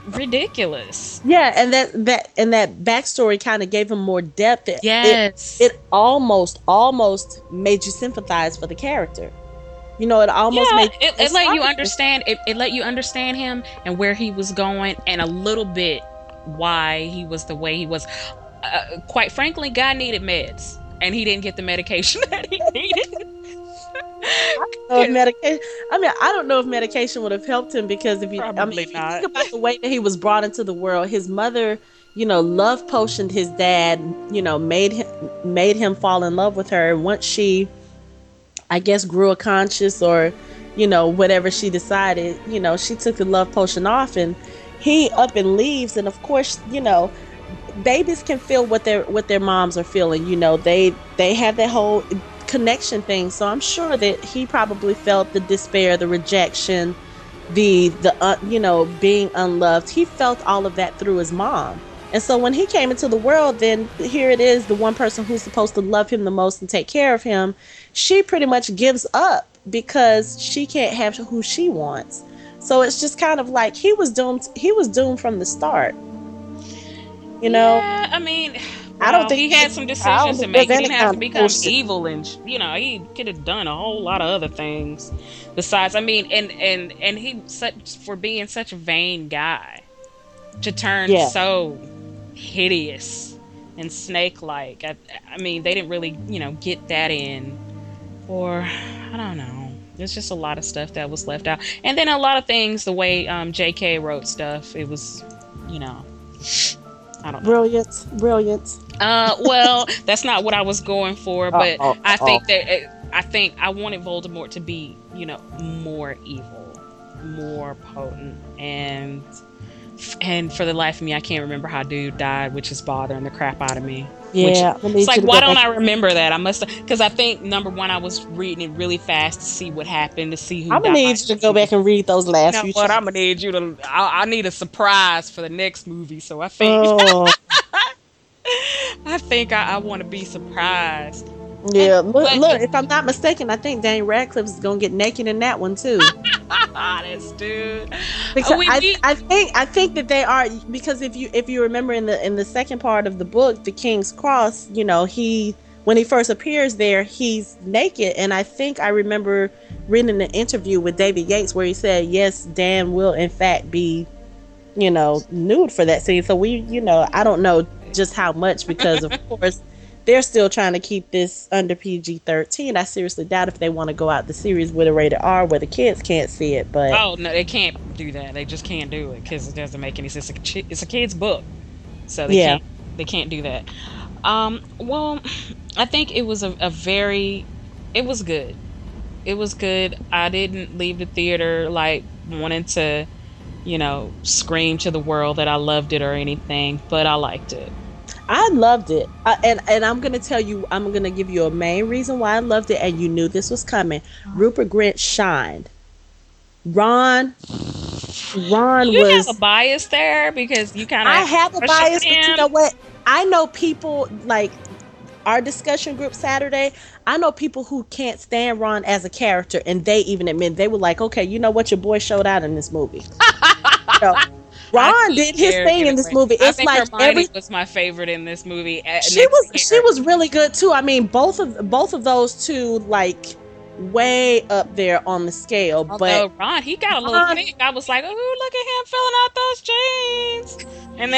[SPEAKER 2] ridiculous.
[SPEAKER 3] Yeah, and that that and that backstory kind of gave him more depth. It,
[SPEAKER 2] Yes.
[SPEAKER 3] it, it almost almost made you sympathize for the character. You know, it almost
[SPEAKER 2] Yeah,
[SPEAKER 3] made
[SPEAKER 2] it, it let you
[SPEAKER 3] sorry.
[SPEAKER 2] understand. It, it let you understand him and where he was going, and a little bit why he was the way he was. Uh, quite frankly, guy needed meds, and he didn't get the medication that he needed.
[SPEAKER 3] Of medication. I mean, I don't know if medication would have helped him because if you, I
[SPEAKER 2] Probably
[SPEAKER 3] mean, if you
[SPEAKER 2] not.
[SPEAKER 3] think about the way that he was brought into the world, his mother, you know, love potioned his dad. You know, made him made him fall in love with her. And once she, I guess, grew a conscience or, you know, whatever she decided, you know, she took the love potion off and he up and leaves. And of course, you know, babies can feel what their what their moms are feeling. You know, they they have that whole connection thing. So I'm sure that he probably felt the despair, the rejection, the the uh, you know, being unloved. He felt all of that through his mom. And so when he came into the world, then here it is, the one person who's supposed to love him the most and take care of him, she pretty much gives up because she can't have who she wants. So it's just kind of like he was doomed he was doomed from the start. You know?
[SPEAKER 2] Yeah, I mean,
[SPEAKER 3] I don't
[SPEAKER 2] well,
[SPEAKER 3] think
[SPEAKER 2] he
[SPEAKER 3] he-
[SPEAKER 2] had some
[SPEAKER 3] I don't
[SPEAKER 2] decisions to
[SPEAKER 3] think
[SPEAKER 2] make. He
[SPEAKER 3] there's
[SPEAKER 2] didn't
[SPEAKER 3] any
[SPEAKER 2] have
[SPEAKER 3] kind
[SPEAKER 2] to
[SPEAKER 3] of
[SPEAKER 2] become
[SPEAKER 3] bullshit.
[SPEAKER 2] evil, and you know, he could have done a whole lot of other things besides. I mean, and and and he such for being such a vain guy to turn
[SPEAKER 3] Yeah.
[SPEAKER 2] so hideous and snake-like. I, I mean, they didn't really, you know, get that in, or I don't know. There's just a lot of stuff that was left out, and then a lot of things. The way um, J K wrote stuff, it was, you know, I don't know.
[SPEAKER 3] Brilliant, brilliant.
[SPEAKER 2] Uh, well, that's not what I was going for, but
[SPEAKER 3] Oh, oh,
[SPEAKER 2] I
[SPEAKER 3] oh.
[SPEAKER 2] think that it, I think I wanted Voldemort to be, you know, more evil, more potent, and and for the life of me, I can't remember how dude died, which is bothering the crap out of me.
[SPEAKER 3] Yeah,
[SPEAKER 2] Which,
[SPEAKER 3] I need
[SPEAKER 2] it's like,
[SPEAKER 3] you to
[SPEAKER 2] why
[SPEAKER 3] go
[SPEAKER 2] don't
[SPEAKER 3] back-
[SPEAKER 2] I remember that? I must, because I think number one, I was reading it really fast to see what happened, to see who
[SPEAKER 3] I'm gonna
[SPEAKER 2] died.
[SPEAKER 3] need you to go back and read those
[SPEAKER 2] You
[SPEAKER 3] last
[SPEAKER 2] know
[SPEAKER 3] few
[SPEAKER 2] what?
[SPEAKER 3] chapters.
[SPEAKER 2] I'm gonna need you to. I, I need a surprise for the next movie, so I think
[SPEAKER 3] Oh,
[SPEAKER 2] I think I, I want to be surprised.
[SPEAKER 3] yeah. Look,
[SPEAKER 2] but-
[SPEAKER 3] look, if I'm not mistaken, I think Daniel Radcliffe is gonna get naked in that one too.
[SPEAKER 2] This dude.
[SPEAKER 3] Because
[SPEAKER 2] Oh, we-
[SPEAKER 3] I,
[SPEAKER 2] we-
[SPEAKER 3] I think I think that they are, because if you if you remember in the in the second part of the book, the King's Cross, you know, he when he first appears there, he's naked, and I think I remember reading an interview with David Yates where he said, yes, Dan will in fact be, you know, nude for that scene. So we, you know, I don't know just how much, because of course they're still trying to keep this under P G thirteen. I seriously doubt if they want to go out the series with a rated R where the kids can't see it. But
[SPEAKER 2] Oh no, they can't do that. They just can't do it because it doesn't make any sense. It's a, chi- it's a kid's book, so they
[SPEAKER 3] Yeah.
[SPEAKER 2] can't. They can't do that. Um. Well, I think it was a, a very. It was good. It was good. I didn't leave the theater like wanting to, you know, scream to the world that I loved it or anything, but I liked it.
[SPEAKER 3] I loved it, I, and and I'm gonna tell you, I'm gonna give you a main reason why I loved it, and you knew this was coming. Rupert Grint shined. Ron, Ron
[SPEAKER 2] You
[SPEAKER 3] was.
[SPEAKER 2] have a bias there because you kind of.
[SPEAKER 3] I have a bias, but you know what? I know people like our discussion group Saturday. I know people who can't stand Ron as a character, and they even admit they were like, "Okay, you know what? Your boy showed out in this movie." So, Ron did his thing in this movie.
[SPEAKER 2] I
[SPEAKER 3] It's
[SPEAKER 2] think
[SPEAKER 3] like
[SPEAKER 2] Hermione
[SPEAKER 3] every
[SPEAKER 2] was my favorite in this movie. uh,
[SPEAKER 3] she
[SPEAKER 2] next
[SPEAKER 3] was
[SPEAKER 2] to
[SPEAKER 3] she
[SPEAKER 2] Harry.
[SPEAKER 3] was really good too. I mean, both of both of those two, like, way up there on the scale.
[SPEAKER 2] Although
[SPEAKER 3] But
[SPEAKER 2] Ron, he got a little
[SPEAKER 3] Ron-
[SPEAKER 2] thick. I was like, oh, look at him filling out those jeans. And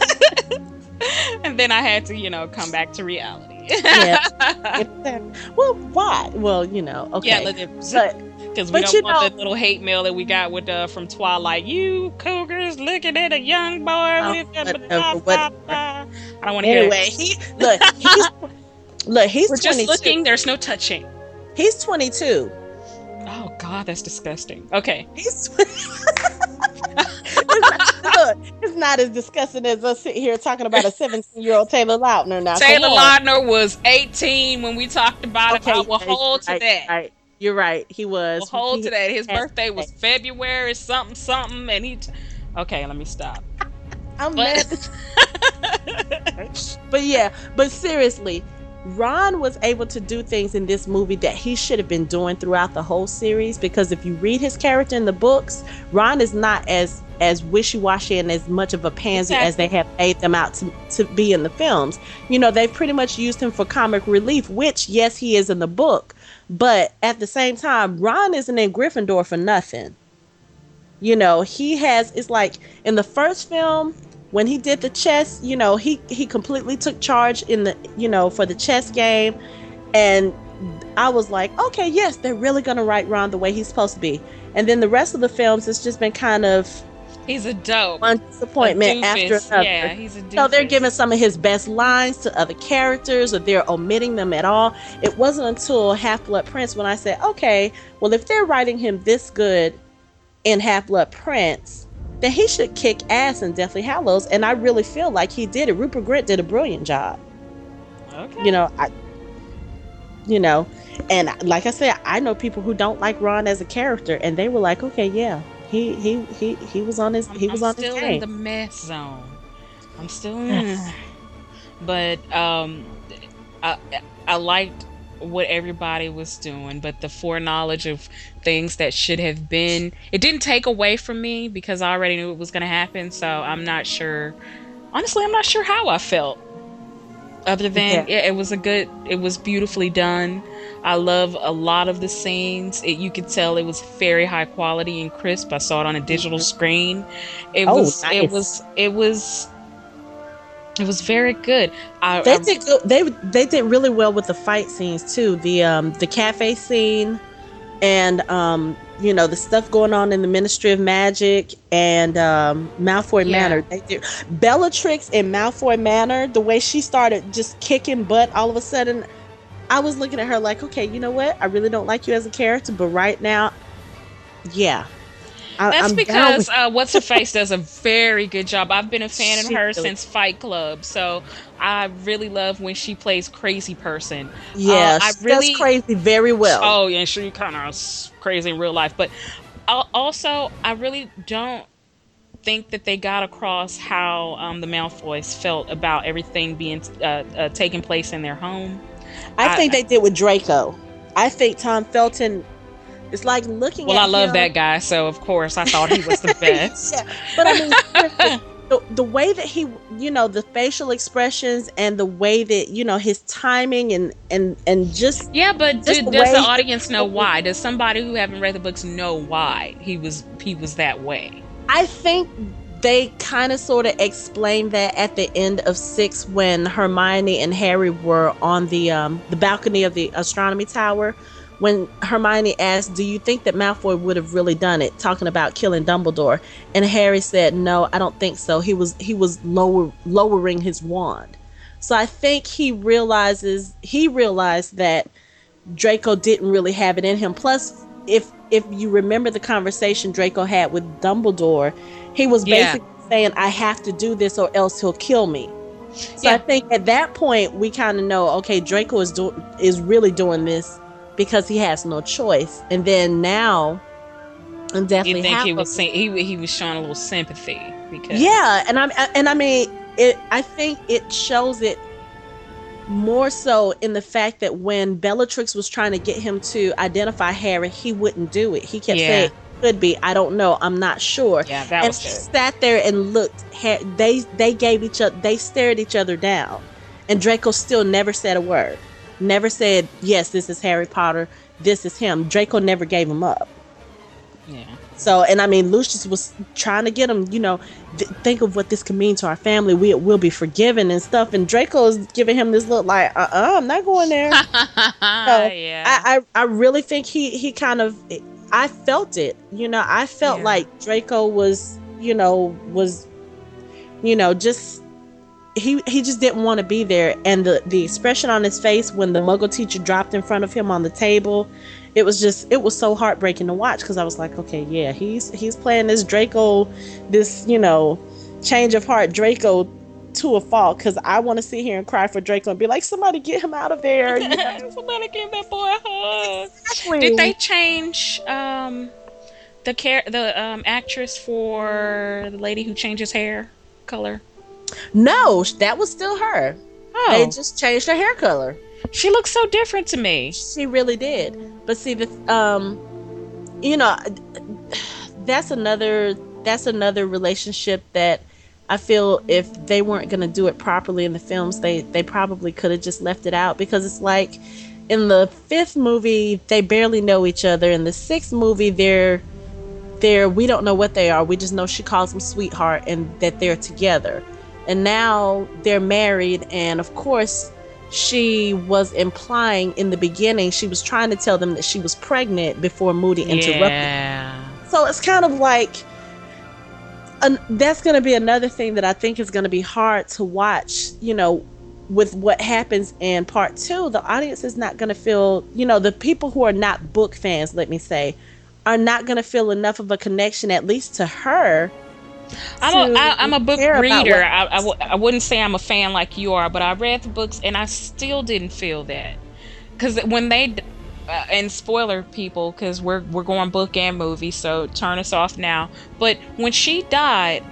[SPEAKER 2] then, and then I had to, you know, come back to reality.
[SPEAKER 3] Yeah. well, why? Well, you know, okay.
[SPEAKER 2] Yeah, look at
[SPEAKER 3] but
[SPEAKER 2] because we
[SPEAKER 3] but
[SPEAKER 2] don't
[SPEAKER 3] you
[SPEAKER 2] want
[SPEAKER 3] know-
[SPEAKER 2] the little hate mail that we got with uh, from Twilight. You cougars looking at a young boy.
[SPEAKER 3] Oh,
[SPEAKER 2] with a-
[SPEAKER 3] whatever, whatever.
[SPEAKER 2] I don't want to hear
[SPEAKER 3] anyway,
[SPEAKER 2] it.
[SPEAKER 3] he look he's look he's
[SPEAKER 2] We're just
[SPEAKER 3] twenty-two.
[SPEAKER 2] looking. There's no touching.
[SPEAKER 3] He's twenty-two.
[SPEAKER 2] Oh God, that's disgusting. Okay.
[SPEAKER 3] He's it's not, look, it's not as disgusting as us sitting here talking about a seventeen-year-old Taylor Lautner. Now,
[SPEAKER 2] Taylor
[SPEAKER 3] come on.
[SPEAKER 2] Lautner was eighteen when we talked about it.
[SPEAKER 3] Okay,
[SPEAKER 2] I will
[SPEAKER 3] right,
[SPEAKER 2] hold to
[SPEAKER 3] right,
[SPEAKER 2] that.
[SPEAKER 3] right. You're right. He was.
[SPEAKER 2] We'll hold
[SPEAKER 3] He-
[SPEAKER 2] to that. His
[SPEAKER 3] has-
[SPEAKER 2] birthday was February something something, and he. T- okay, let me stop.
[SPEAKER 3] I'm
[SPEAKER 2] But-
[SPEAKER 3] mad. But yeah, but seriously, Ron was able to do things in this movie that he should have been doing throughout the whole series, because if you read his character in the books, Ron is not as as wishy-washy and as much of a pansy
[SPEAKER 2] Exactly.
[SPEAKER 3] as they have made them out to, to be in the films. You know, they've pretty much used him for comic relief, which, yes, he is in the book, but at the same time, Ron isn't in Gryffindor for nothing. You know, he has, it's like in the first film, when he did the chess, you know, he, he completely took charge in the, you know, for the chess game. And I was like, okay, yes, they're really going to write Ron the way he's supposed to be. And then the rest of the films, it's just been kind of
[SPEAKER 2] He's a dope.
[SPEAKER 3] one disappointment
[SPEAKER 2] A
[SPEAKER 3] after
[SPEAKER 2] doofus.
[SPEAKER 3] another.
[SPEAKER 2] Yeah, he's a doofus.
[SPEAKER 3] So they're giving some of his best lines to other characters, or they're omitting them at all. It wasn't until Half-Blood Prince when I said, okay, well, if they're writing him this good in Half-Blood Prince, then he should kick ass in Deathly Hallows. And I really feel like he did it. Rupert Grint did a brilliant job.
[SPEAKER 2] Okay.
[SPEAKER 3] You know, I, you know, and like I said, I know people who don't like Ron as a character, and they were like, okay, yeah, he he he he was on his he was
[SPEAKER 2] I'm
[SPEAKER 3] on his
[SPEAKER 2] still in
[SPEAKER 3] game.
[SPEAKER 2] the mess zone. I'm still in. But um, I I liked what everybody was doing, but the foreknowledge of things that should have been, it didn't take away from me because I already knew it was going to happen. So I'm not sure. Honestly, I'm not sure how I felt. Other than
[SPEAKER 3] Yeah.
[SPEAKER 2] it, it was a good, it was beautifully done. I love a lot of the scenes. It, you could tell it was very high quality and crisp. I saw it on a digital screen. It
[SPEAKER 3] Oh,
[SPEAKER 2] was,
[SPEAKER 3] nice.
[SPEAKER 2] it was, it was, it was very good. I,
[SPEAKER 3] They
[SPEAKER 2] I-
[SPEAKER 3] did good. They they did really well with the fight scenes too. The um the cafe scene, and um you know the stuff going on in the Ministry of Magic and um Malfoy
[SPEAKER 2] Yeah.
[SPEAKER 3] Manor. They did Bellatrix in Malfoy Manor. The way she started just kicking butt all of a sudden, I was looking at her like, okay, you know what? I really don't like you as a character, but right now, yeah. I,
[SPEAKER 2] That's
[SPEAKER 3] I'm down
[SPEAKER 2] because
[SPEAKER 3] with-
[SPEAKER 2] uh, What's Her Face does a very good job. I've been a fan of
[SPEAKER 3] She
[SPEAKER 2] her
[SPEAKER 3] really-
[SPEAKER 2] since Fight Club, so I really love when she plays crazy person.
[SPEAKER 3] yeah,
[SPEAKER 2] uh, I
[SPEAKER 3] she
[SPEAKER 2] really-
[SPEAKER 3] does crazy very well.
[SPEAKER 2] Oh yeah, she kind of crazy in real life, but al- also I really don't think that they got across how um, the Malfoys felt about everything being uh, uh, taking place in their home.
[SPEAKER 3] I,
[SPEAKER 2] I-
[SPEAKER 3] think they did with Draco. I think Tom Felton. It's like looking
[SPEAKER 2] Well,
[SPEAKER 3] at
[SPEAKER 2] I love
[SPEAKER 3] him-
[SPEAKER 2] that guy, so of course I thought he was the best.
[SPEAKER 3] Yeah, but I mean, seriously, the, the way that he, you know, the facial expressions and the way that, you know, his timing and and and just
[SPEAKER 2] Yeah, but
[SPEAKER 3] Just
[SPEAKER 2] do,
[SPEAKER 3] the
[SPEAKER 2] does
[SPEAKER 3] way
[SPEAKER 2] the
[SPEAKER 3] he-
[SPEAKER 2] audience know why? Does somebody who haven't read the books know why he was he was that way?
[SPEAKER 3] I think they kind of sort of explained that at the end of six when Hermione and Harry were on the um the balcony of the astronomy tower. When Hermione asked, do you think that Malfoy would have really done it, talking about killing Dumbledore? And Harry said, no, I don't think so. He was he was lower lowering his wand. So I think he realizes he realized that Draco didn't really have it in him. Plus, if if you remember the conversation Draco had with Dumbledore, he was
[SPEAKER 2] Yeah.
[SPEAKER 3] basically saying, I have to do this or else he'll kill me. So I
[SPEAKER 2] Yeah.
[SPEAKER 3] think at that point we kind of know, okay, Draco is do- is really doing this because he has no choice. And then now, I'm
[SPEAKER 2] You
[SPEAKER 3] definitely
[SPEAKER 2] think he
[SPEAKER 3] Half-Blood-
[SPEAKER 2] was saying he he was showing a little sympathy because
[SPEAKER 3] yeah, and I'm and I mean it. I think it shows it more so in the fact that when Bellatrix was trying to get him to identify Harry, he wouldn't do it. He kept
[SPEAKER 2] Yeah.
[SPEAKER 3] saying, "Could be. I don't know. I'm not sure."
[SPEAKER 2] yeah that
[SPEAKER 3] and
[SPEAKER 2] was
[SPEAKER 3] he
[SPEAKER 2] good.
[SPEAKER 3] sat there and looked. Ha- They they gave each other. They stared each other down, and Draco still never said a word. Never said, "Yes, this is Harry Potter. This is him." Draco never gave him up.
[SPEAKER 2] Yeah.
[SPEAKER 3] So, and I mean, Lucius was trying to get him, you know, th- think of what this could mean to our family. We will be forgiven and stuff. And Draco is giving him this look like, uh, uh I'm not going there.
[SPEAKER 2] yeah.
[SPEAKER 3] I, I, I really think he, he kind of, I felt it, you know, I felt
[SPEAKER 2] Yeah.
[SPEAKER 3] like Draco was, you know, was, you know, just, he, he just didn't want to be there. And the, the expression on his face when the Muggle teacher dropped in front of him on the table, it was just, it was so heartbreaking to watch because I was like, okay, yeah, he's he's playing this Draco, this, you know, change of heart Draco to a fault, because I want to sit here and cry for Draco and be like, somebody get him out of there. You know?
[SPEAKER 2] Somebody give that boy a hug.
[SPEAKER 3] Exactly.
[SPEAKER 2] Did they change um the care the um actress for the lady who changes hair color?
[SPEAKER 3] No, that was still her.
[SPEAKER 2] Oh,
[SPEAKER 3] They just changed her hair color.
[SPEAKER 2] she looks so different to me.
[SPEAKER 3] She really did. But see, the um, you know, that's another that's another relationship that I feel if they weren't going to do it properly in the films, they they probably could have just left it out, because it's like in the fifth movie they barely know each other. In the sixth movie they're they're we don't know what they are. We just know she calls him sweetheart and that they're together. And now they're married, and of course she was implying in the beginning, she was trying to tell them that she was pregnant before Moody interrupted.
[SPEAKER 2] Yeah.
[SPEAKER 3] So it's kind of like an, that's going to be another thing that I think is going to be hard to watch, you know, with what happens in part two. The audience is not going to feel, you know, the people who are not book fans, let me say, are not going to feel enough of a connection, at least to her.
[SPEAKER 2] I'm
[SPEAKER 3] to
[SPEAKER 2] a, I, I'm a book
[SPEAKER 3] care about
[SPEAKER 2] reader.
[SPEAKER 3] what
[SPEAKER 2] I, I, w- I wouldn't say I'm a fan like you are, but I read the books and I still didn't feel that. Because when they, d- uh, and spoiler people, because we're, we're going book and movie, so turn us off now. But when she died,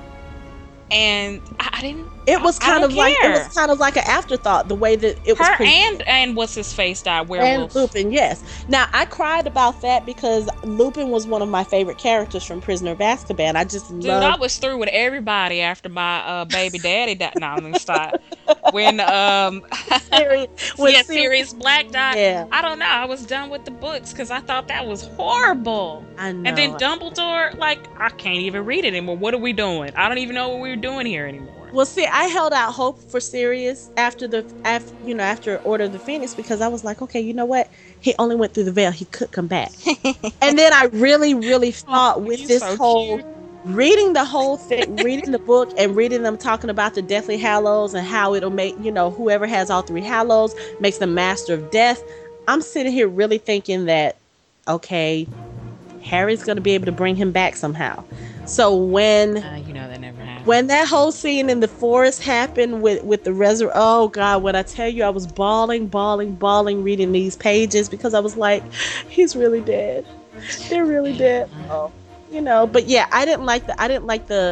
[SPEAKER 2] and I, I didn't.
[SPEAKER 3] It was
[SPEAKER 2] I- I
[SPEAKER 3] kind
[SPEAKER 2] don't
[SPEAKER 3] of like it
[SPEAKER 2] care.
[SPEAKER 3] was kind of like an afterthought, the way that it was
[SPEAKER 2] Her
[SPEAKER 3] presented.
[SPEAKER 2] and and what's his face died,
[SPEAKER 3] And
[SPEAKER 2] werewolf.
[SPEAKER 3] Lupin, yes. Now I cried about that because Lupin was one of my favorite characters from Prisoner of Azkaban. I just
[SPEAKER 2] Dude, I
[SPEAKER 3] love.
[SPEAKER 2] was through with everybody after my uh, baby daddy died. No, I'm gonna stop. When um,
[SPEAKER 3] Sirius, when
[SPEAKER 2] yeah,
[SPEAKER 3] Sirius-
[SPEAKER 2] Sirius Black died.
[SPEAKER 3] Yeah.
[SPEAKER 2] I don't know. I was done with the books because I thought that was horrible.
[SPEAKER 3] I know.
[SPEAKER 2] And then Dumbledore, like, I can't even read it anymore. What are we doing? I don't even know what we were doing here anymore.
[SPEAKER 3] Well, see, I held out hope for Sirius after the, after you know, after Order of the Phoenix, because I was like, okay, you know what? He only went through the veil. He could come back. And then I really, really thought with
[SPEAKER 2] He's
[SPEAKER 3] this
[SPEAKER 2] so
[SPEAKER 3] whole
[SPEAKER 2] cute.
[SPEAKER 3] reading the whole thing, reading the book and reading them talking about the Deathly Hallows and how it'll make, you know, whoever has all three Hallows makes them master of death. I'm sitting here really thinking that, okay, Harry's going to be able to bring him back somehow. So when
[SPEAKER 2] Uh, you know that never happened.
[SPEAKER 3] when that whole scene in the forest happened with with the resur oh god, when I tell you, I was bawling, bawling, bawling reading these pages, because I was like, he's really dead. They're really dead. Oh, you know. But yeah, I didn't like the I didn't like the.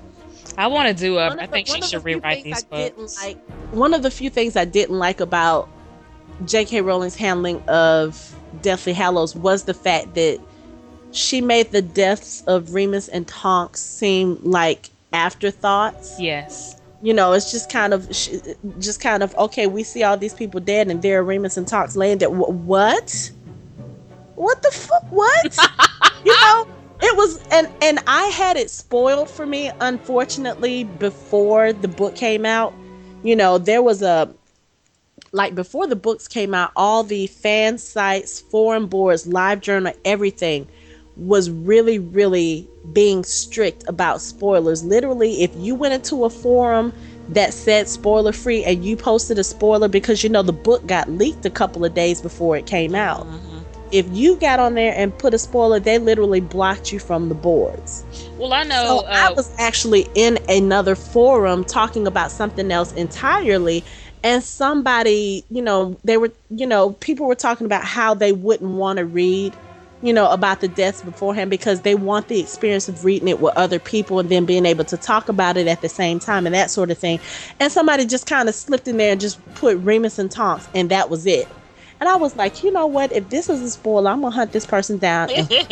[SPEAKER 2] I want to do a.
[SPEAKER 3] one of
[SPEAKER 2] I
[SPEAKER 3] the-
[SPEAKER 2] think
[SPEAKER 3] one
[SPEAKER 2] she
[SPEAKER 3] of
[SPEAKER 2] should
[SPEAKER 3] the few
[SPEAKER 2] rewrite
[SPEAKER 3] things
[SPEAKER 2] these
[SPEAKER 3] I didn't
[SPEAKER 2] books.
[SPEAKER 3] like. One of the few things I didn't like about J K. Rowling's handling of Deathly Hallows was the fact that she made the deaths of Remus and Tonks seem like afterthoughts.
[SPEAKER 2] Yes.
[SPEAKER 3] You know, it's just kind of, sh- just kind of, okay, we see all these people dead, and there are Remus and Tonks laying there. Wh- what? What the fuck? What? You know, it was, and and I had it spoiled for me, unfortunately, before the book came out. You know, there was a, like before the books came out, all the fan sites, forum boards, live journal, everything was really, really being strict about spoilers. Literally, if you went into a forum that said spoiler free and you posted a spoiler, because you know the book got leaked a couple of days before it came out,
[SPEAKER 2] Mhm.
[SPEAKER 3] if you got on there and put a spoiler, they literally blocked you from the boards.
[SPEAKER 2] Well, I know.
[SPEAKER 3] So I
[SPEAKER 2] uh,
[SPEAKER 3] was actually in another forum talking about something else entirely, and somebody, you know, they were, you know, people were talking about how they wouldn't want to read, you know, about the deaths beforehand, because they want the experience of reading it with other people and then being able to talk about it at the same time and that sort of thing. And somebody just kind of slipped in there and just put Remus and Tonks, and that was it. And I was like, you know what? If this is a spoiler, I'm gonna hunt this person down.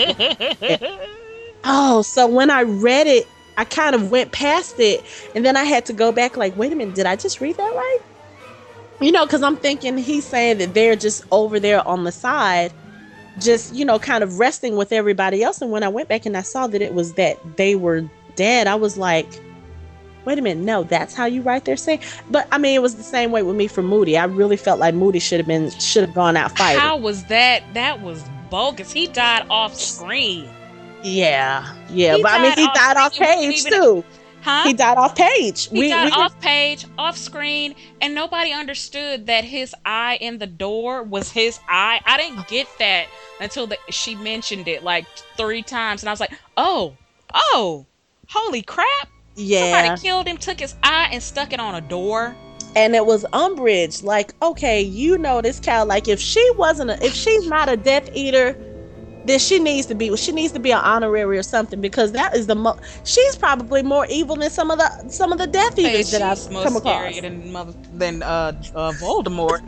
[SPEAKER 3] And oh, so when I read it, I kind of went past it, and then I had to go back like, wait a minute, did I just read that right? You know, because I'm thinking he's saying that they're just over there on the side, just, you know, kind of resting with everybody else. And when I went back and I saw that it was that they were dead, I was like, wait a minute, no, that's how you write their saying. But I mean, it was the same way with me for Moody. I really felt like Moody should have been should have gone out fighting.
[SPEAKER 2] How was that? That was bogus. He died off screen.
[SPEAKER 3] Yeah, yeah,
[SPEAKER 2] He
[SPEAKER 3] but I mean,
[SPEAKER 2] died
[SPEAKER 3] he
[SPEAKER 2] off
[SPEAKER 3] died off
[SPEAKER 2] screen. It wasn't
[SPEAKER 3] page
[SPEAKER 2] even-
[SPEAKER 3] too.
[SPEAKER 2] Huh?
[SPEAKER 3] He died off page.
[SPEAKER 2] He died off page, off screen, and nobody understood that his eye in the door was his eye. I didn't get that until the, she mentioned it like three times, and I was like, oh, oh, holy crap.
[SPEAKER 3] Yeah.
[SPEAKER 2] Somebody killed him, took his eye, and stuck it on a door.
[SPEAKER 3] And it was Umbridge. Like, okay, you know this cow. Like, if she wasn't, a, if she's not a Death Eater, then she needs to be. She needs to be an honorary or something, because that is the mo- she's probably more evil than some of the some of the Death
[SPEAKER 2] Hey,
[SPEAKER 3] Eaters that I've
[SPEAKER 2] she's more
[SPEAKER 3] come across.
[SPEAKER 2] scarier than mother than uh, uh Voldemort.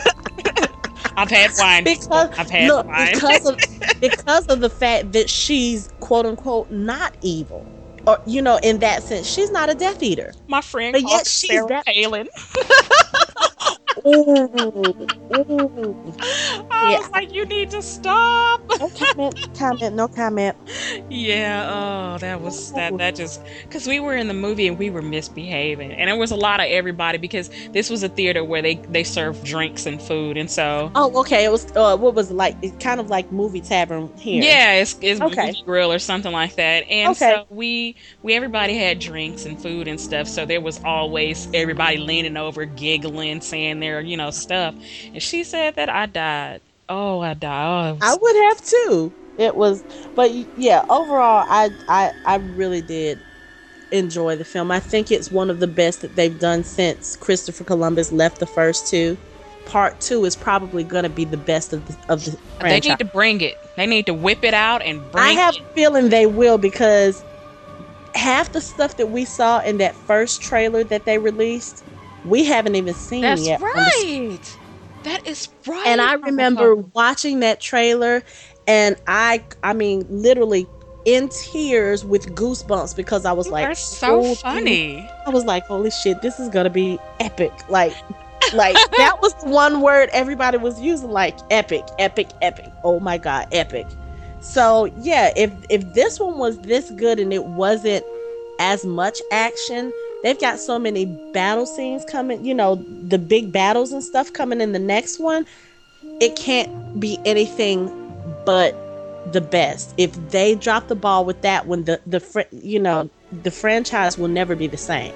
[SPEAKER 2] I've had wine.
[SPEAKER 3] Because
[SPEAKER 2] I've had
[SPEAKER 3] look,
[SPEAKER 2] wine.
[SPEAKER 3] because of because of the fact that she's quote unquote not evil. or you know, in that sense, she's not a Death Eater,
[SPEAKER 2] My friend
[SPEAKER 3] but
[SPEAKER 2] called
[SPEAKER 3] yet
[SPEAKER 2] her
[SPEAKER 3] she's
[SPEAKER 2] Sarah
[SPEAKER 3] that.
[SPEAKER 2] Palin.
[SPEAKER 3] Ooh, ooh.
[SPEAKER 2] I
[SPEAKER 3] Yeah.
[SPEAKER 2] was like, you need to stop.
[SPEAKER 3] No comment. Comment. No comment.
[SPEAKER 2] Yeah, oh, that was that
[SPEAKER 3] Ooh.
[SPEAKER 2] that just because we were in the movie and we were misbehaving, and there was a lot of everybody because this was a theater where they they served drinks and food, and so
[SPEAKER 3] Oh, okay. It was uh, what was it like? It's kind of like movie tavern here.
[SPEAKER 2] yeah, it's it's
[SPEAKER 3] Okay.
[SPEAKER 2] movie grill or something like that, and
[SPEAKER 3] Okay.
[SPEAKER 2] so we we everybody had drinks and food and stuff, so there was always everybody leaning over, giggling, saying their you know stuff, and she said that I died. Oh, I died. Oh, it
[SPEAKER 3] I
[SPEAKER 2] was
[SPEAKER 3] would have too. It was, but yeah. Overall, I I I really did enjoy the film. I think it's one of the best that they've done since Christopher Columbus left the first two. Part two is probably going to be the best of the of the
[SPEAKER 2] They need
[SPEAKER 3] franchise.
[SPEAKER 2] to bring it. They need to whip it out and
[SPEAKER 3] I
[SPEAKER 2] bring
[SPEAKER 3] have
[SPEAKER 2] it.
[SPEAKER 3] a feeling they will because half the stuff that we saw in that first trailer that they released, we haven't even seen
[SPEAKER 2] That's
[SPEAKER 3] yet on the.
[SPEAKER 2] right. That is right.
[SPEAKER 3] And I remember watching that trailer, and I I mean literally in tears with goosebumps because I was
[SPEAKER 2] You
[SPEAKER 3] like,
[SPEAKER 2] are so
[SPEAKER 3] holy-
[SPEAKER 2] funny.
[SPEAKER 3] I was like, holy shit, this is gonna be epic. Like, like that was the one word everybody was using, like epic, epic, epic. Oh my god, epic. So yeah, if if this one was this good and it wasn't as much action, they've got so many battle scenes coming, you know, the big battles and stuff coming in the next one. It can't be anything but the best. If they drop the ball with that one, the the fr- you know, the franchise will never be the same.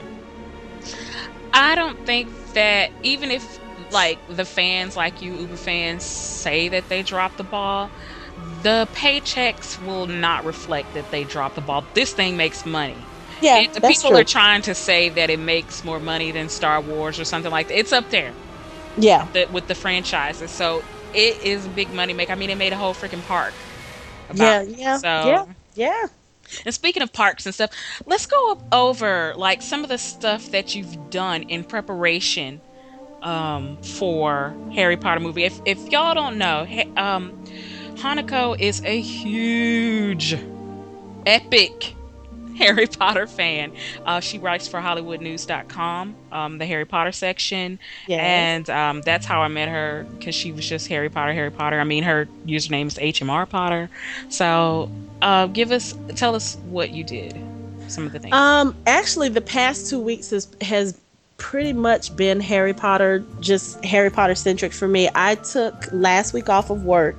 [SPEAKER 2] I don't think that even if like the fans like you Uber fans say that they dropped the ball, the paychecks will not reflect that they dropped the ball. This thing makes money.
[SPEAKER 3] Yeah,
[SPEAKER 2] And the
[SPEAKER 3] that's
[SPEAKER 2] people
[SPEAKER 3] true.
[SPEAKER 2] are trying to say that it makes more money than Star Wars or something like that. It's up there
[SPEAKER 3] Yeah,
[SPEAKER 2] that with the franchises. So it is a big money maker. I mean, it made a whole freaking park
[SPEAKER 3] yeah,
[SPEAKER 2] about it.
[SPEAKER 3] yeah,
[SPEAKER 2] So
[SPEAKER 3] yeah, yeah.
[SPEAKER 2] and speaking of parks and stuff, let's go up over like some of the stuff that you've done in preparation um, for Harry Potter movie. If if y'all don't know, Ha- um, Hanako is a huge, epic Harry Potter fan. Uh, she writes for Hollywood News dot com, um, the Harry Potter section,
[SPEAKER 3] Yes.
[SPEAKER 2] and um, that's how I met her because she was just Harry Potter, Harry Potter. I mean, her username is H M R Potter. So, uh, give us, tell us what you did, some of the things.
[SPEAKER 3] Um, actually, the past two weeks has has pretty much been Harry Potter, just Harry Potter centric for me. I took last week off of work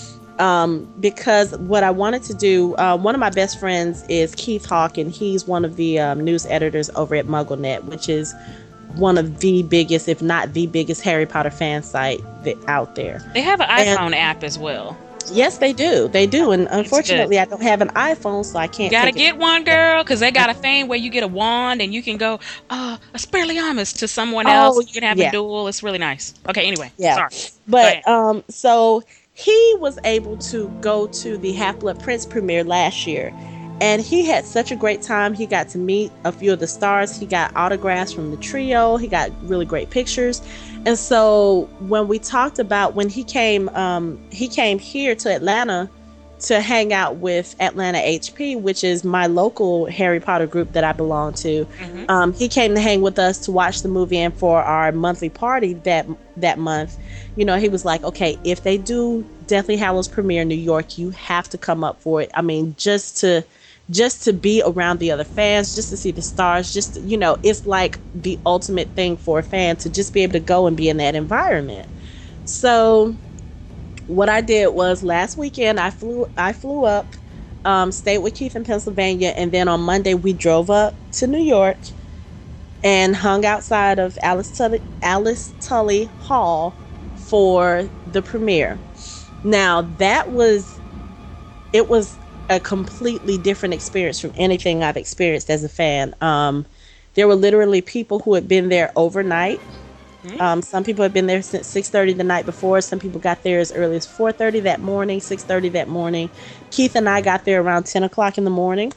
[SPEAKER 3] um, because what I wanted to do. Uh, one of my best friends is Keith Hawk, and he's one of the um, news editors over at MuggleNet, which is one of the biggest, if not the biggest, Harry Potter fan site that, out there.
[SPEAKER 2] They have an
[SPEAKER 3] and-
[SPEAKER 2] iPhone app as well.
[SPEAKER 3] Yes, they do. They do, and unfortunately, I don't have an iPhone, so I can't.
[SPEAKER 2] You gotta
[SPEAKER 3] take it.
[SPEAKER 2] get one, girl, because they got a thing where you get a wand and you can go, uh, Expelliarmus to someone
[SPEAKER 3] Oh,
[SPEAKER 2] else. You can have
[SPEAKER 3] yeah.
[SPEAKER 2] a duel. It's really nice. Okay, anyway.
[SPEAKER 3] Yeah.
[SPEAKER 2] Sorry.
[SPEAKER 3] But
[SPEAKER 2] Go
[SPEAKER 3] um, so he was able to go to the Half Blood Prince premiere last year, and he had such a great time. He got to meet a few of the stars. He got autographs from the trio. He got really great pictures. And so when we talked about when he came, um, he came here to Atlanta to hang out with Atlanta H P, which is my local Harry Potter group that I belong to.
[SPEAKER 2] Mhm.
[SPEAKER 3] Um, he came to hang with us to watch the movie, and for our monthly party that that month, you know, he was like, okay, if they do Deathly Hallows premiere in New York, you have to come up for it. I mean, just to just to be around the other fans, just to see the stars, just to, you know, it's like the ultimate thing for a fan to just be able to go and be in that environment. So what I did was last weekend I flew I flew up, um, stayed with Keith in Pennsylvania, and then on Monday we drove up to New York and hung outside of Alice Tully, Alice Tully Hall for the premiere. Now that was it was a completely different experience from anything I've experienced as a fan. Um, there were literally people who had been there overnight. Um, some people had been there since six thirty the night before. Some people got there as early as four thirty that morning, six thirty that morning. Keith and I got there around ten o'clock in the morning.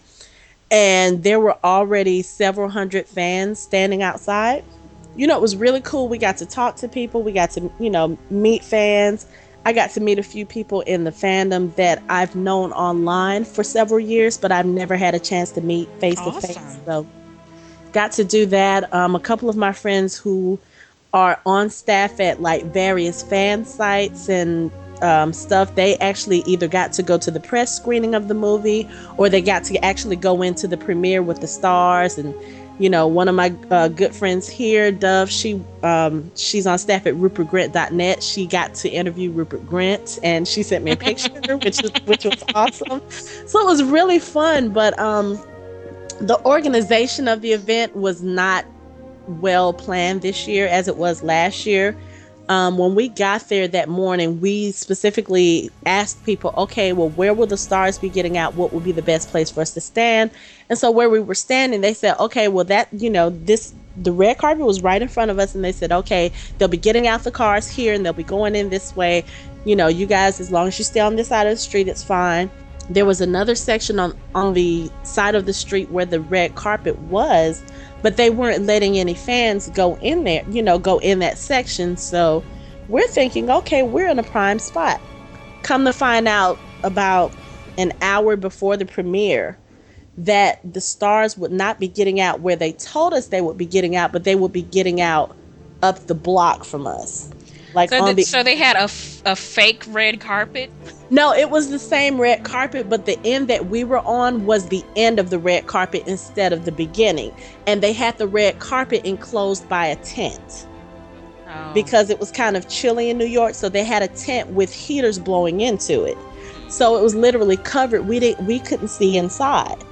[SPEAKER 3] And there were already several hundred fans standing outside. You know, it was really cool. We got to talk to people. We got to, you know, meet fans. I got to meet a few people in the fandom that I've known online for several years, but I've never had a chance to meet face to face.
[SPEAKER 2] Awesome.
[SPEAKER 3] So got to do that. Um, a couple of my friends who are on staff at like various fan sites and um, stuff, they actually either got to go to the press screening of the movie or they got to actually go into the premiere with the stars. And you know, one of my uh, good friends here, Dove, she um, she's on staff at Rupert Grint dot net. She got to interview Rupert Grint, and she sent me a picture, which was which was awesome. So it was really fun. But um, the organization of the event was not well planned this year as it was last year. Um, when we got there that morning, we specifically asked people, okay, well, where will the stars be getting out? What would be the best place for us to stand? And so where we were standing, they said, okay, well, that, you know, this, the red carpet was right in front of us. And they said, okay, they'll be getting out the cars here and they'll be going in this way. You know, you guys, as long as you stay on this side of the street, it's fine. There was another section on, on the side of the street where the red carpet was, but they weren't letting any fans go in there, you know, go in that section. So we're thinking, okay, we're in a prime spot. Come to find out about an hour before the premiere that the stars would not be getting out where they told us they would be getting out, but they would be getting out up the block from us. Like
[SPEAKER 2] so,
[SPEAKER 3] on
[SPEAKER 2] the,
[SPEAKER 3] the,
[SPEAKER 2] so they had a, f- a fake red carpet?
[SPEAKER 3] No, it was the same red carpet, but the end that we were on was the end of the red carpet instead of the beginning. And they had the red carpet enclosed by a tent. Oh. Because it was kind of chilly in New York, so they had a tent with heaters blowing into it. So it was literally covered. We didn't we couldn't see inside.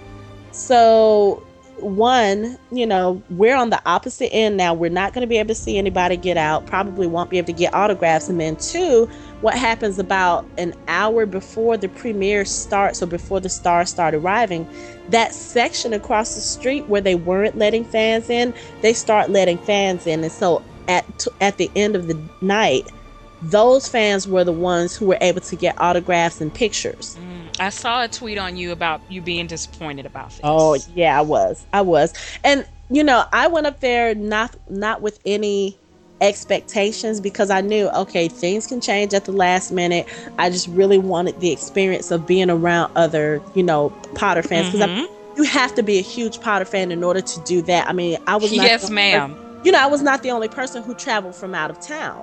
[SPEAKER 3] So one, you know, we're on the opposite end now. We're not going to be able to see anybody get out. Probably won't be able to get autographs. And then two, what happens about an hour before the premiere starts or before the stars start arriving, that section across the street where they weren't letting fans in, they start letting fans in. And so at at the end of the night, those fans were the ones who were able to get autographs and pictures.
[SPEAKER 2] Mm. I saw a tweet on you about you being disappointed about this.
[SPEAKER 3] Oh yeah, I was. I was. And you know, I went up there not not with any expectations because I knew, okay, things can change at the last minute. I just really wanted the experience of being around other, you know, Potter fans because mm-hmm. you have to be a huge Potter fan in order to do that. I mean, I was not
[SPEAKER 2] yes, ma'am.
[SPEAKER 3] Person, you know, I was not the only person who traveled from out of town.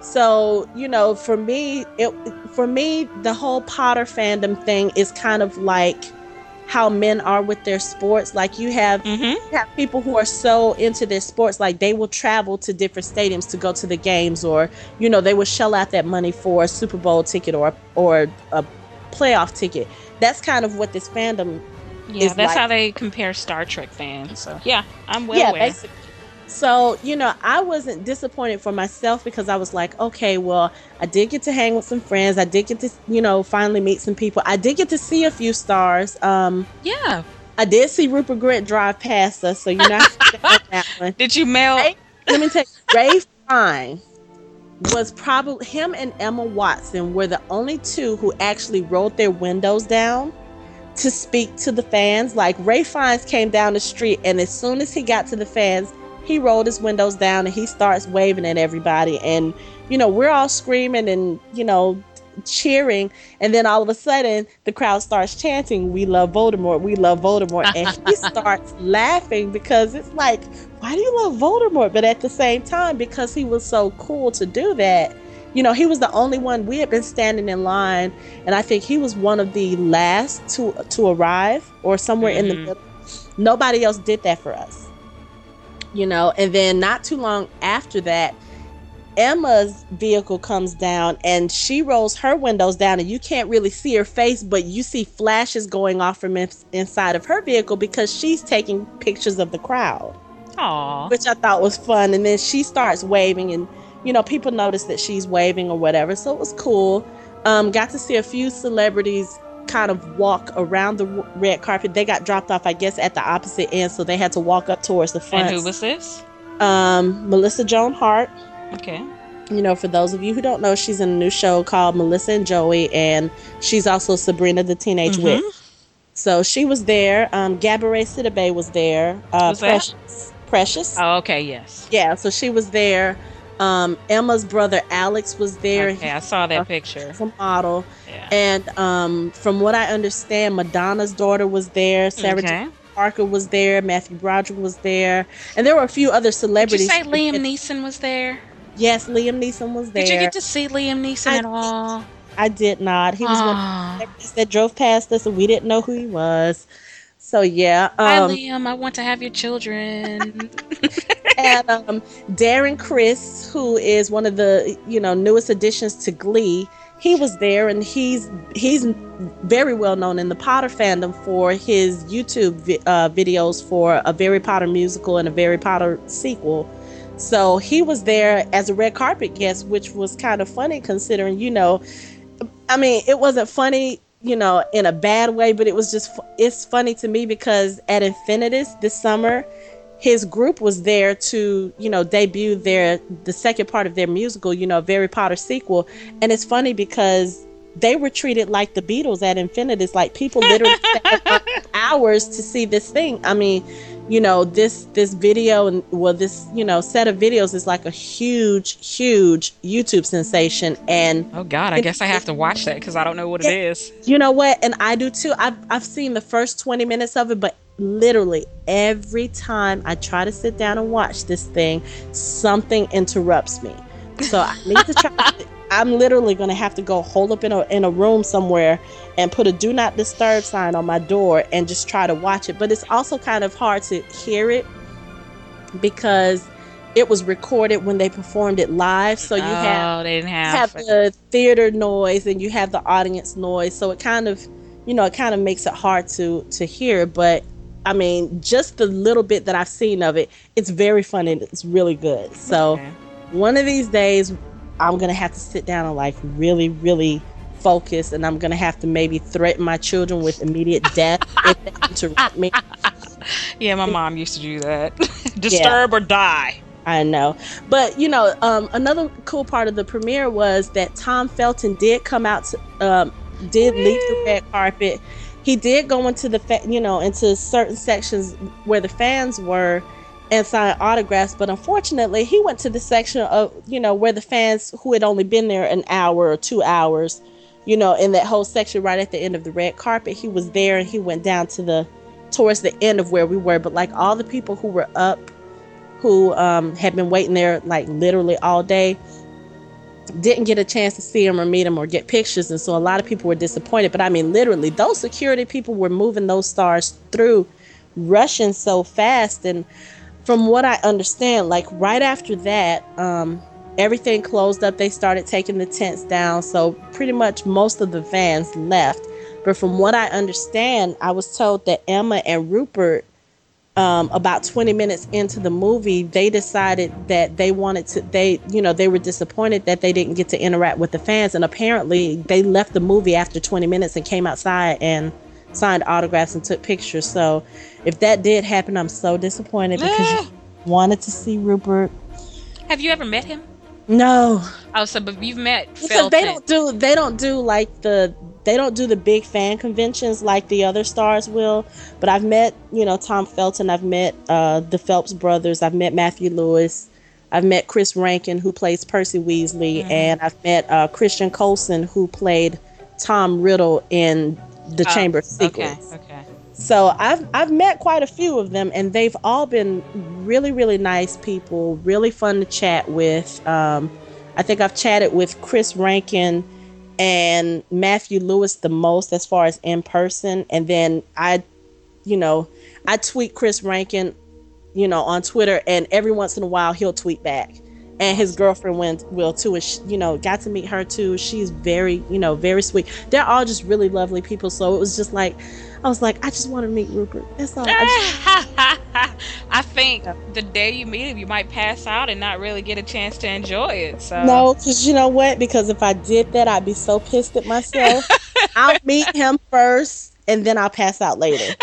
[SPEAKER 3] So, you know, for me, it for me, the whole Potter fandom thing is kind of like how men are with their sports. Like you have, mm-hmm. you have people who are so into their sports, like they will travel to different stadiums to go to the games, or, you know, they will shell out that money for a Super Bowl ticket or or a playoff ticket. That's kind of what this fandom
[SPEAKER 2] yeah,
[SPEAKER 3] is
[SPEAKER 2] that's
[SPEAKER 3] like.
[SPEAKER 2] how they compare Star Trek fans. So yeah, I'm well
[SPEAKER 3] yeah,
[SPEAKER 2] aware.
[SPEAKER 3] Basically. So, you know, I wasn't disappointed for myself because I was like, okay, well, I did get to hang with some friends. I did get to, you know, finally meet some people. I did get to see a few stars. Um,
[SPEAKER 2] yeah.
[SPEAKER 3] I did see Rupert Grint drive past us, so you're not on that one.
[SPEAKER 2] Did you mail?
[SPEAKER 3] Ray, let me tell you, Ray Fine was probably, him and Emma Watson were the only two who actually rolled their windows down to speak to the fans. Like Ray Fiennes came down the street, and as soon as he got to the fans, he rolled his windows down and he starts waving at everybody. And, you know, we're all screaming and, you know, cheering. And then all of a sudden the crowd starts chanting, "We love Voldemort, we love Voldemort." And he starts laughing because it's like, why do you love Voldemort? But at the same time, because he was so cool to do that, you know, he was the only one. We had been standing in line, and I think he was one of the last to to arrive or somewhere mm-hmm. in the middle. Nobody else did that for us. You know, and then not too long after that, Emma's vehicle comes down and she rolls her windows down and you can't really see her face, but you see flashes going off from in- inside of her vehicle because she's taking pictures of the crowd.
[SPEAKER 2] Aww.
[SPEAKER 3] Which I thought was fun. And then she starts waving and, you know, people notice that she's waving or whatever. So it was cool. Um, got to see a few celebrities kind of walk around the red carpet. They got dropped off, I guess, at the opposite end, so they had to walk up towards the front.
[SPEAKER 2] And who was this?
[SPEAKER 3] Um, Melissa Joan Hart.
[SPEAKER 2] Okay.
[SPEAKER 3] You know, for those of you who don't know, she's in a new show called Melissa and Joey, and she's also Sabrina the Teenage mm-hmm. Witch. So she was there. Um, Gabourey Sidibe was there. Uh,
[SPEAKER 2] was
[SPEAKER 3] Precious.
[SPEAKER 2] that?
[SPEAKER 3] Precious.
[SPEAKER 2] Oh, okay, yes.
[SPEAKER 3] Yeah, so she was there. Um, Emma's brother Alex was there.
[SPEAKER 2] Okay, I saw that picture.
[SPEAKER 3] He's a model.
[SPEAKER 2] Yeah.
[SPEAKER 3] And um, from what I understand, Madonna's daughter was there. Sarah
[SPEAKER 2] Okay.
[SPEAKER 3] Jessica Parker was there. Matthew Broderick was there. And there were a few other
[SPEAKER 2] Did you
[SPEAKER 3] celebrities.
[SPEAKER 2] say Liam Neeson was there?
[SPEAKER 3] Yes, Liam Neeson was there.
[SPEAKER 2] Did you get to see Liam Neeson
[SPEAKER 3] I
[SPEAKER 2] at all?
[SPEAKER 3] I did not. He was one of the
[SPEAKER 2] Aw.
[SPEAKER 3] celebrities that drove past us and we didn't know who he was. So yeah.
[SPEAKER 2] Hi,
[SPEAKER 3] Um,
[SPEAKER 2] Liam. I want to have your children.
[SPEAKER 3] and um, Darren Criss, who is one of the you know newest additions to Glee, he was there, and he's he's very well known in the Potter fandom for his YouTube vi- uh, videos for a Harry Potter musical and a Harry Potter sequel. So he was there as a red carpet guest, which was kind of funny considering you know, I mean, it wasn't funny, you know, in a bad way, but it was just it's funny to me because at Infinitus this summer, his group was there to, you know, debut their the second part of their musical, you know, Harry Potter sequel. And it's funny because they were treated like the Beatles at Infinitus. Like people literally sat hours to see this thing. I mean, you know, this this video and well, this you know set of videos is like a huge, huge YouTube sensation. And
[SPEAKER 2] Oh God, I guess I have to watch that because I don't know what it is.
[SPEAKER 3] you know what? And I do too. I've I've seen the first twenty minutes of it, but literally every time I try to sit down and watch this thing, something interrupts me. So I need to try. I'm literally going to have to go hold up in a in a room somewhere and put a do not disturb sign on my door and just try to watch it. But it's also kind of hard to hear it because it was recorded when they performed it live. So you
[SPEAKER 2] oh,
[SPEAKER 3] have
[SPEAKER 2] they didn't
[SPEAKER 3] have
[SPEAKER 2] have.
[SPEAKER 3] the theater noise and you have the audience noise, so it kind of you know it kind of makes it hard to to hear. But I mean, just the little bit that I've seen of it, it's very fun and it's really good. So
[SPEAKER 2] Okay.
[SPEAKER 3] one of these days I'm gonna have to sit down and like really really focus, and I'm gonna have to maybe threaten my children with immediate death if they interrupt me.
[SPEAKER 2] Yeah, my mom used to do that. Disturb or die.
[SPEAKER 3] I know. But, you know, um, another cool part of the premiere was that Tom Felton did come out, to, um, did leave the red carpet. He did go into the, fa- you know, into certain sections where the fans were and sign autographs. But unfortunately, he went to the section of, you know, where the fans who had only been there an hour or two hours, you know, in that whole section right at the end of the red carpet, he was there and he went down to the, towards the end of where we were. But like all the people who were up, who um, had been waiting there like literally all day, didn't get a chance to see him or meet him or get pictures, and so a lot of people were disappointed. But I mean, literally, those security people were moving those stars through, rushing so fast. And from what I understand, like right after that, um, everything closed up. They started taking the tents down, so pretty much most of the fans left. But from what I understand, I was told that Emma and Rupert, Um, about twenty minutes into the movie, they decided that they wanted to, they, you know, they were disappointed that they didn't get to interact with the fans. And apparently they left the movie after twenty minutes and came outside and signed autographs and took pictures. So if that did happen, I'm so disappointed because you wanted to see Rupert.
[SPEAKER 2] Have you ever met him?
[SPEAKER 3] No,
[SPEAKER 2] Oh, so but you've met
[SPEAKER 3] because
[SPEAKER 2] Felton.
[SPEAKER 3] they don't do, they don't do like the, they don't do the big fan conventions like the other stars will. But I've met, you know, Tom Felton. I've met uh, the Phelps brothers. I've met Matthew Lewis. I've met Chris Rankin, who plays Percy Weasley.
[SPEAKER 2] Mhm.
[SPEAKER 3] And I've met uh, Christian Coulson, who played Tom Riddle in the
[SPEAKER 2] Oh,
[SPEAKER 3] Chamber of
[SPEAKER 2] Okay,
[SPEAKER 3] Secrets.
[SPEAKER 2] okay.
[SPEAKER 3] So I've I've met quite a few of them, and they've all been really, really nice people, really fun to chat with. Um, I think I've chatted with Chris Rankin and Matthew Lewis the most as far as in person. And then I, you know, I tweet Chris Rankin, you know, on Twitter, and every once in a while he'll tweet back. And his girlfriend went, will too, and she, you know, got to meet her too. She's very, you know, very sweet. They're all just really lovely people. So it was just like, I was like, I just want to meet Rupert. That's all. I, just,
[SPEAKER 2] I think the day you meet him, you might pass out and not really get a chance to enjoy it. So
[SPEAKER 3] no, because you know what? Because if I did that, I'd be so pissed at myself. I'll meet him first, and then I'll pass out later.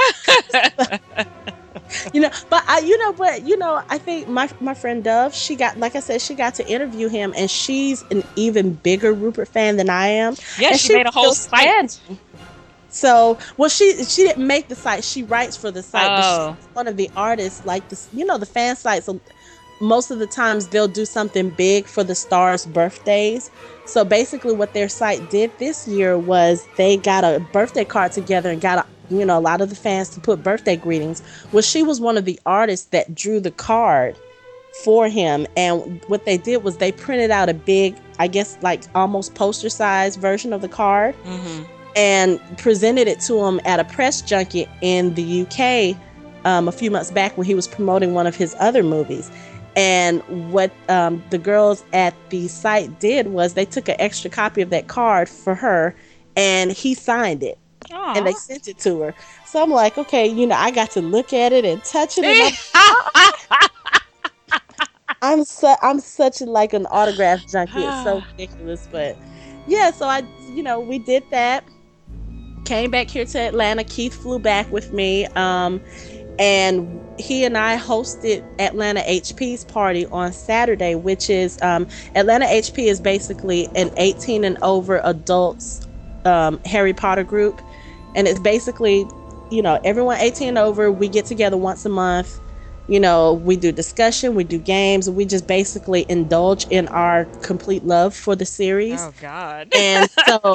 [SPEAKER 3] You know, but I, you know, but you know, I think my my friend Dove, she got, like I said, she got to interview him, and she's an even bigger Rupert fan than I am.
[SPEAKER 2] yeah,
[SPEAKER 3] And
[SPEAKER 2] she, made a whole
[SPEAKER 3] still
[SPEAKER 2] site.
[SPEAKER 3] stands. So, well, she she didn't make the site; she writes for the site.
[SPEAKER 2] Oh.
[SPEAKER 3] But she's one of the artists, like this, you know, the fan sites. most of the times they'll do something big for the stars' birthdays. So basically what their site did this year was they got a birthday card together and got a, you know, a lot of the fans to put birthday greetings. Well, she was one of the artists that drew the card for him, and what they did was they printed out a big, I guess like almost poster size version of the card, mm-hmm. and presented it to him at a press junket in the U K um, a few months back when he was promoting one of his other movies. And what um, the girls at the site did was they took an extra copy of that card for her, and he signed it. Aww. And they sent it to her. So I'm like, okay, you know, I got to look at it and touch it. And I'm, I'm su- I'm such a, like an autograph junkie. It's so ridiculous, but yeah. So I, you know, we did that. Came back here to Atlanta. Keith flew back with me, um, and he and I hosted Atlanta H P's party on Saturday, which is um, Atlanta H P is basically an eighteen and over adults um, Harry Potter group, and it's basically, you know, everyone eighteen and over. We get together once a month. You know, we do discussion, we do games, we just basically indulge in our complete love for the series.
[SPEAKER 2] Oh, God.
[SPEAKER 3] And so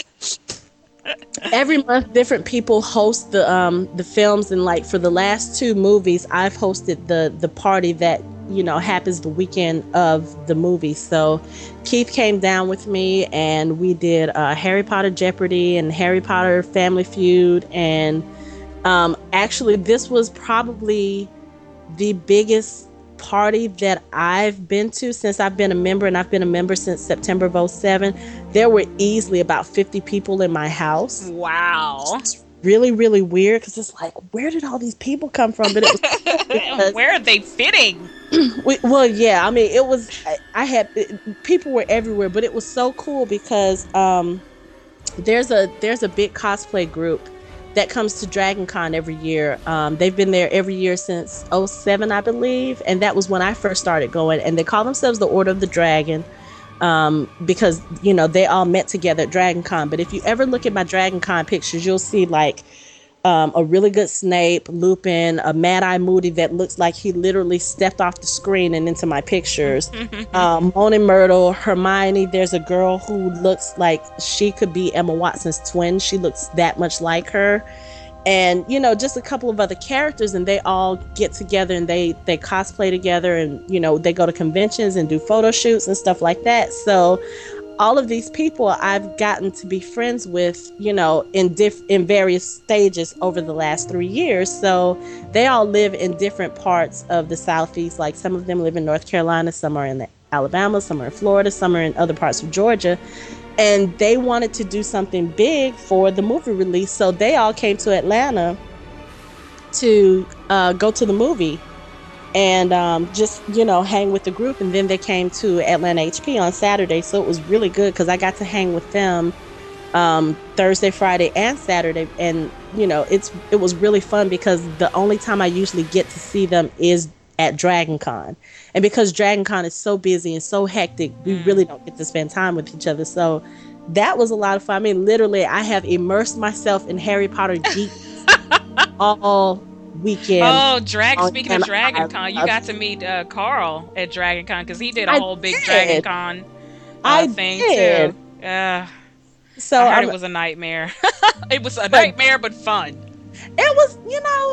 [SPEAKER 3] every month, different people host the um the films, and like for the last two movies, I've hosted the the party that, you know, happens the weekend of the movie. So Keith came down with me, and we did uh, Harry Potter Jeopardy and Harry Potter Family Feud, and um, actually this was probably the biggest party that I've been to since I've been a member, and I've been a member since September of oh seven. There were easily about fifty people in my house.
[SPEAKER 2] Wow.
[SPEAKER 3] It's really, really weird because it's like, where did all these people come from? But it was
[SPEAKER 2] where are they fitting?
[SPEAKER 3] we, well, yeah, I mean, it was, I, I had, it, people were everywhere, but it was so cool because um, there's a there's a big cosplay group that comes to Dragon Con every year. Um, they've been there every year since oh seven, I believe. And that was when I first started going. And they call themselves the Order of the Dragon um, because, you know, they all met together at Dragon Con. But if you ever look at my Dragon Con pictures, you'll see like um, a really good Snape, Lupin, a Mad-Eye Moody that looks like he literally stepped off the screen and into my pictures. um, Moaning Myrtle, Hermione. There's a girl who looks like she could be Emma Watson's twin. She looks that much like her. And, you know, just a couple of other characters, and they all get together and they, they cosplay together, and, you know, they go to conventions and do photo shoots and stuff like that. So all of these people I've gotten to be friends with, you know, in diff- in various stages over the last three years. So they all live in different parts of the Southeast. Like some of them live in North Carolina, some are in Alabama, some are in Florida, some are in other parts of Georgia. And they wanted to do something big for the movie release. So they all came to Atlanta to uh, go to the movie and um, just, you know, hang with the group. And then they came to Atlanta H P on Saturday. So it was really good because I got to hang with them um, Thursday, Friday, and Saturday. And, you know, it's it was really fun because the only time I usually get to see them is at Dragon Con. And because Dragon Con is so busy and so hectic, we really don't get to spend time with each other. So that was a lot of fun. I mean, literally, I have immersed myself in Harry Potter geek all weekend.
[SPEAKER 2] Oh, drag! Speaking of Dragon Con, you got to meet uh, Carl at Dragon Con because he did a
[SPEAKER 3] I
[SPEAKER 2] whole big
[SPEAKER 3] did.
[SPEAKER 2] Dragon Con uh,
[SPEAKER 3] I
[SPEAKER 2] thing
[SPEAKER 3] did.
[SPEAKER 2] too. Uh,
[SPEAKER 3] so
[SPEAKER 2] I heard
[SPEAKER 3] I'm,
[SPEAKER 2] it was a nightmare. It was a nightmare, but fun.
[SPEAKER 3] It was, you know,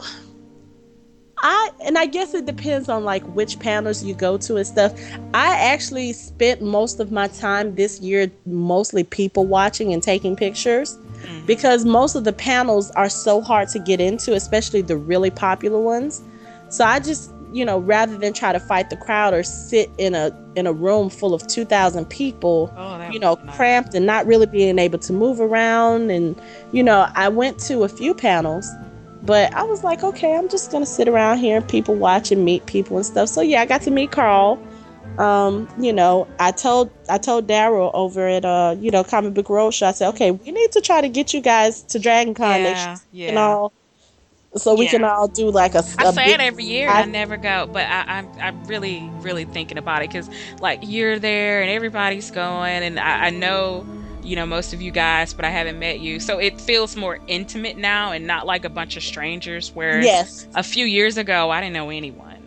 [SPEAKER 3] I and I guess it depends on like which panels you go to and stuff. I actually spent most of my time this year mostly people watching and taking pictures. Because most of the panels are so hard to get into, especially the really popular ones. So I just, you know, rather than try to fight the crowd or sit in a in a room full of two thousand people,
[SPEAKER 2] oh,
[SPEAKER 3] you know,
[SPEAKER 2] nice.
[SPEAKER 3] cramped and not really being able to move around. And, you know, I went to a few panels, but I was like, okay, I'm just going to sit around here and people watch and meet people and stuff. So, yeah, I got to meet Carl. Um, you know, I told I told Daryl over at uh, you know, Comic Book Roadshow, I said, okay, we need to try to get you guys to Dragon Con
[SPEAKER 2] Yeah,
[SPEAKER 3] next year,
[SPEAKER 2] yeah.
[SPEAKER 3] you know, so we
[SPEAKER 2] Yeah.
[SPEAKER 3] can all do like a.
[SPEAKER 2] I
[SPEAKER 3] a
[SPEAKER 2] say
[SPEAKER 3] big-
[SPEAKER 2] it every year, and I never go, but I, I'm I'm really really thinking about it because like you're there and everybody's going, and I, I know you know most of you guys, but I haven't met you, so it feels more intimate now and not like a bunch of strangers. Whereas
[SPEAKER 3] Yes.
[SPEAKER 2] a few years ago, I didn't know anyone.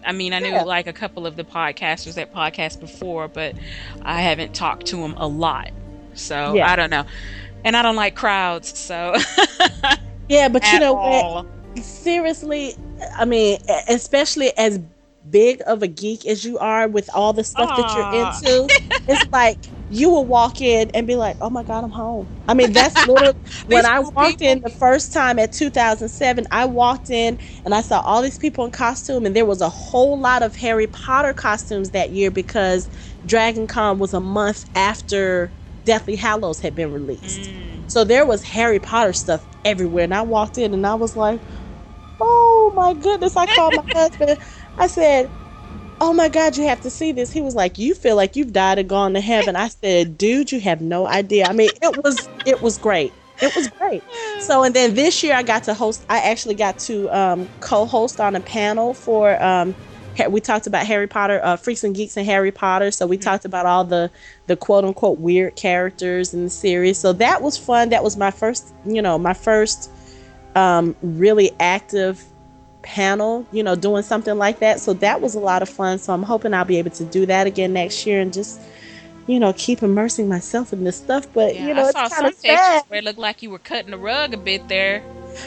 [SPEAKER 2] I mean, I knew
[SPEAKER 3] Yeah.
[SPEAKER 2] like a couple of the podcasters that podcast before, but I haven't talked to them a lot. So
[SPEAKER 3] Yeah.
[SPEAKER 2] I don't know. And I don't like crowds, so
[SPEAKER 3] Yeah, but you
[SPEAKER 2] at
[SPEAKER 3] know what?
[SPEAKER 2] all.
[SPEAKER 3] Seriously, I mean, e- especially as big of a geek as you are with all the stuff that you're
[SPEAKER 2] Ah,
[SPEAKER 3] into, it's like you will walk in and be like, "Oh my God, I'm home." I mean, that's literally when
[SPEAKER 2] these
[SPEAKER 3] I
[SPEAKER 2] poor
[SPEAKER 3] walked
[SPEAKER 2] people.
[SPEAKER 3] in the first time at two thousand seven. I walked in and I saw all these people in costume, and there was a whole lot of Harry Potter costumes that year because Dragon Con was a month after Deathly Hallows had been released.
[SPEAKER 2] Mm.
[SPEAKER 3] So there was Harry Potter stuff everywhere, and I walked in and I was like, "Oh my goodness." I called my husband. I said, "Oh my God, you have to see this." He was like, "You feel like you've died and gone to heaven." I said, "Dude, you have no idea." I mean, it was it was great. It was great. So, and then this year I got to host. I actually got to um, co-host on a panel for. Um, ha- we talked about Harry Potter, uh, Freaks and Geeks, and Harry Potter. So we talked about all the the quote unquote weird characters in the series. So that was fun. That was my first, you know, my first um, really active panel, you know, doing something like that. So that was a lot of fun. So I'm hoping I'll be able to do that again next year and just, you know, keep immersing myself in this stuff. But,
[SPEAKER 2] Yeah,
[SPEAKER 3] you
[SPEAKER 2] I
[SPEAKER 3] know, it's
[SPEAKER 2] saw
[SPEAKER 3] kind
[SPEAKER 2] some
[SPEAKER 3] of
[SPEAKER 2] pictures
[SPEAKER 3] sad.
[SPEAKER 2] where it looked like you were cutting the rug a bit there.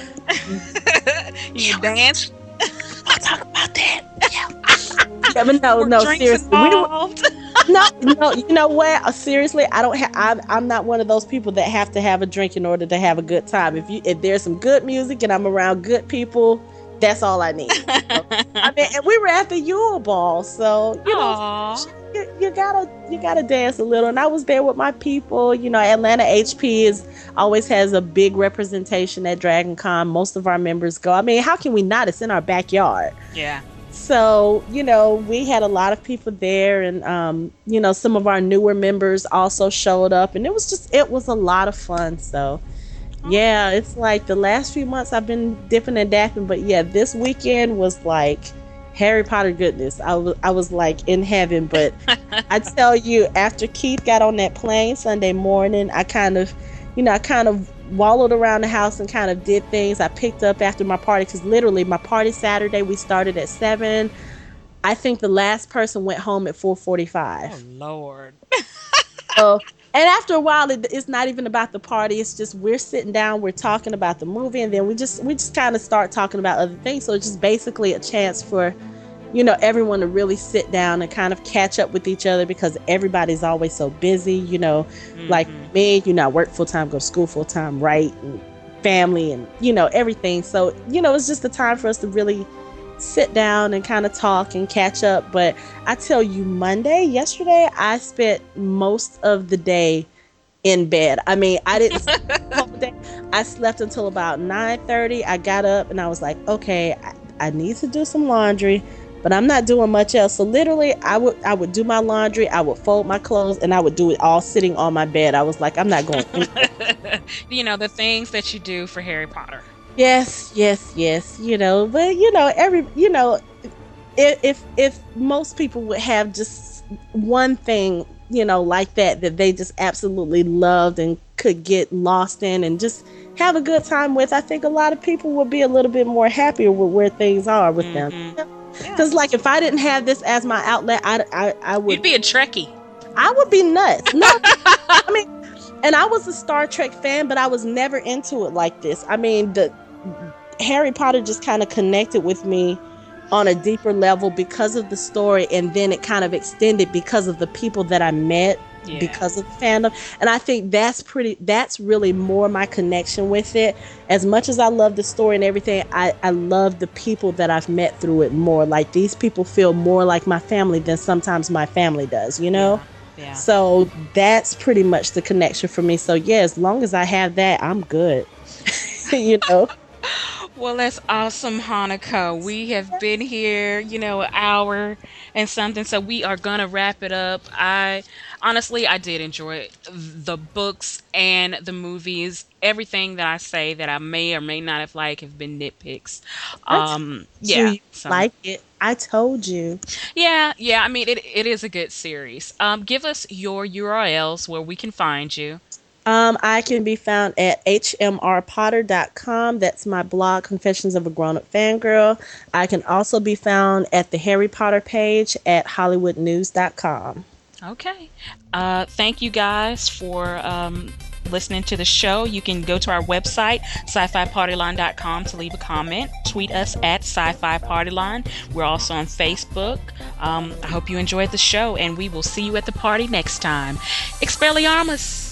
[SPEAKER 2] You
[SPEAKER 3] Yeah,
[SPEAKER 2] were dancing.
[SPEAKER 3] we'll talk about that. Yeah. Yeah, but no,
[SPEAKER 2] Were
[SPEAKER 3] no,
[SPEAKER 2] drinks
[SPEAKER 3] seriously. We were,
[SPEAKER 2] involved?
[SPEAKER 3] no, no, you know what? Uh, seriously, I don't have. I'm, I'm not one of those people that have to have a drink in order to have a good time. If you, if there's some good music and I'm around good people, that's all I need. So, I mean, and we were at the Yule Ball, so you know,
[SPEAKER 2] Aw.
[SPEAKER 3] you, you gotta, you gotta dance a little. And I was there with my people. You know, Atlanta H P is always has a big representation at Dragon Con. Most of our members go. I mean, how can we not? It's in our backyard.
[SPEAKER 2] Yeah.
[SPEAKER 3] So, you know, we had a lot of people there, and um, you know, some of our newer members also showed up, and it was just it was a lot of fun. So yeah, it's like the last few months I've been dipping and dapping, but yeah, this weekend was like Harry Potter goodness. I was I was like in heaven. But I tell you, after Keith got on that plane Sunday morning, I kind of, you know, I kind of wallowed around the house and kind of did things. I picked up after my party because literally my party Saturday we started at seven. I think the last person went home at four forty-five.
[SPEAKER 2] Oh Lord.
[SPEAKER 3] So, and after a while, it, it's not even about the party. It's just we're sitting down, we're talking about the movie, and then we just we just kind of start talking about other things. So it's just basically a chance for, you know, everyone to really sit down and kind of catch up with each other because everybody's always so busy. You know, like
[SPEAKER 2] Mhm.
[SPEAKER 3] me, you know, I work full time, go to school full time, right, and family, and you know everything. So you know, it's just a time for us to really sit down and kind of talk and catch up. But I tell you, Monday, yesterday, I spent most of the day in bed. I mean, I didn't sleep the whole day. I slept until about nine thirty. I got up and I was like, okay, I, I need to do some laundry, but I'm not doing much else. So literally, I would I would do my laundry, I would fold my clothes, and I would do it all sitting on my bed. I was like, I'm not going anywhere.
[SPEAKER 2] You know, the things that you do for Harry Potter.
[SPEAKER 3] Yes, yes, yes. You know, but you know, every you know, if if if most people would have just one thing, you know, like that that they just absolutely loved and could get lost in and just have a good time with, I think a lot of people would be a little bit more happier with where things are with them.
[SPEAKER 2] Mhm. Yeah.
[SPEAKER 3] Because like if I didn't have this as my outlet, I I, I
[SPEAKER 2] You'd
[SPEAKER 3] would
[SPEAKER 2] be a Trekkie.
[SPEAKER 3] I would be nuts. No, I mean, and I was a Star Trek fan, but I was never into it like this. I mean, the Harry Potter just kind of connected with me on a deeper level because of the story, and then it kind of extended because of the people that I met
[SPEAKER 2] Yeah.
[SPEAKER 3] because of the fandom. And I think that's pretty that's really more my connection with it. As much as I love the story and everything, I, I love the people that I've met through it more. Like these people feel more like my family than sometimes my family does, you know?
[SPEAKER 2] Yeah.
[SPEAKER 3] So that's pretty much the connection for me. So yeah, as long as I have that, I'm good. You know?
[SPEAKER 2] Well, that's awesome, Hanukkah. We have been here, you know, an hour and something, so we are gonna wrap it up. I honestly, I did enjoy the books and the movies. Everything that I say that I may or may not have liked have been nitpicks.
[SPEAKER 3] I
[SPEAKER 2] Um,
[SPEAKER 3] told
[SPEAKER 2] yeah.
[SPEAKER 3] you
[SPEAKER 2] So
[SPEAKER 3] like it. I told you.
[SPEAKER 2] yeah, yeah. I mean, it it is a good series. Um, give us your U R Ls where we can find you.
[SPEAKER 3] Um, I can be found at h m r potter dot com. That's my blog, Confessions of a Grown Up Fangirl. I can also be found at the Harry Potter page at hollywood news dot com.
[SPEAKER 2] Okay. Uh, thank you guys for um, listening to the show. You can go to our website, sci fi partyline dot com, to leave a comment. Tweet us at Sci-Fi Partyline. We're also on Facebook. Um, I hope you enjoyed the show, and we will see you at the party next time. Expelliarmus!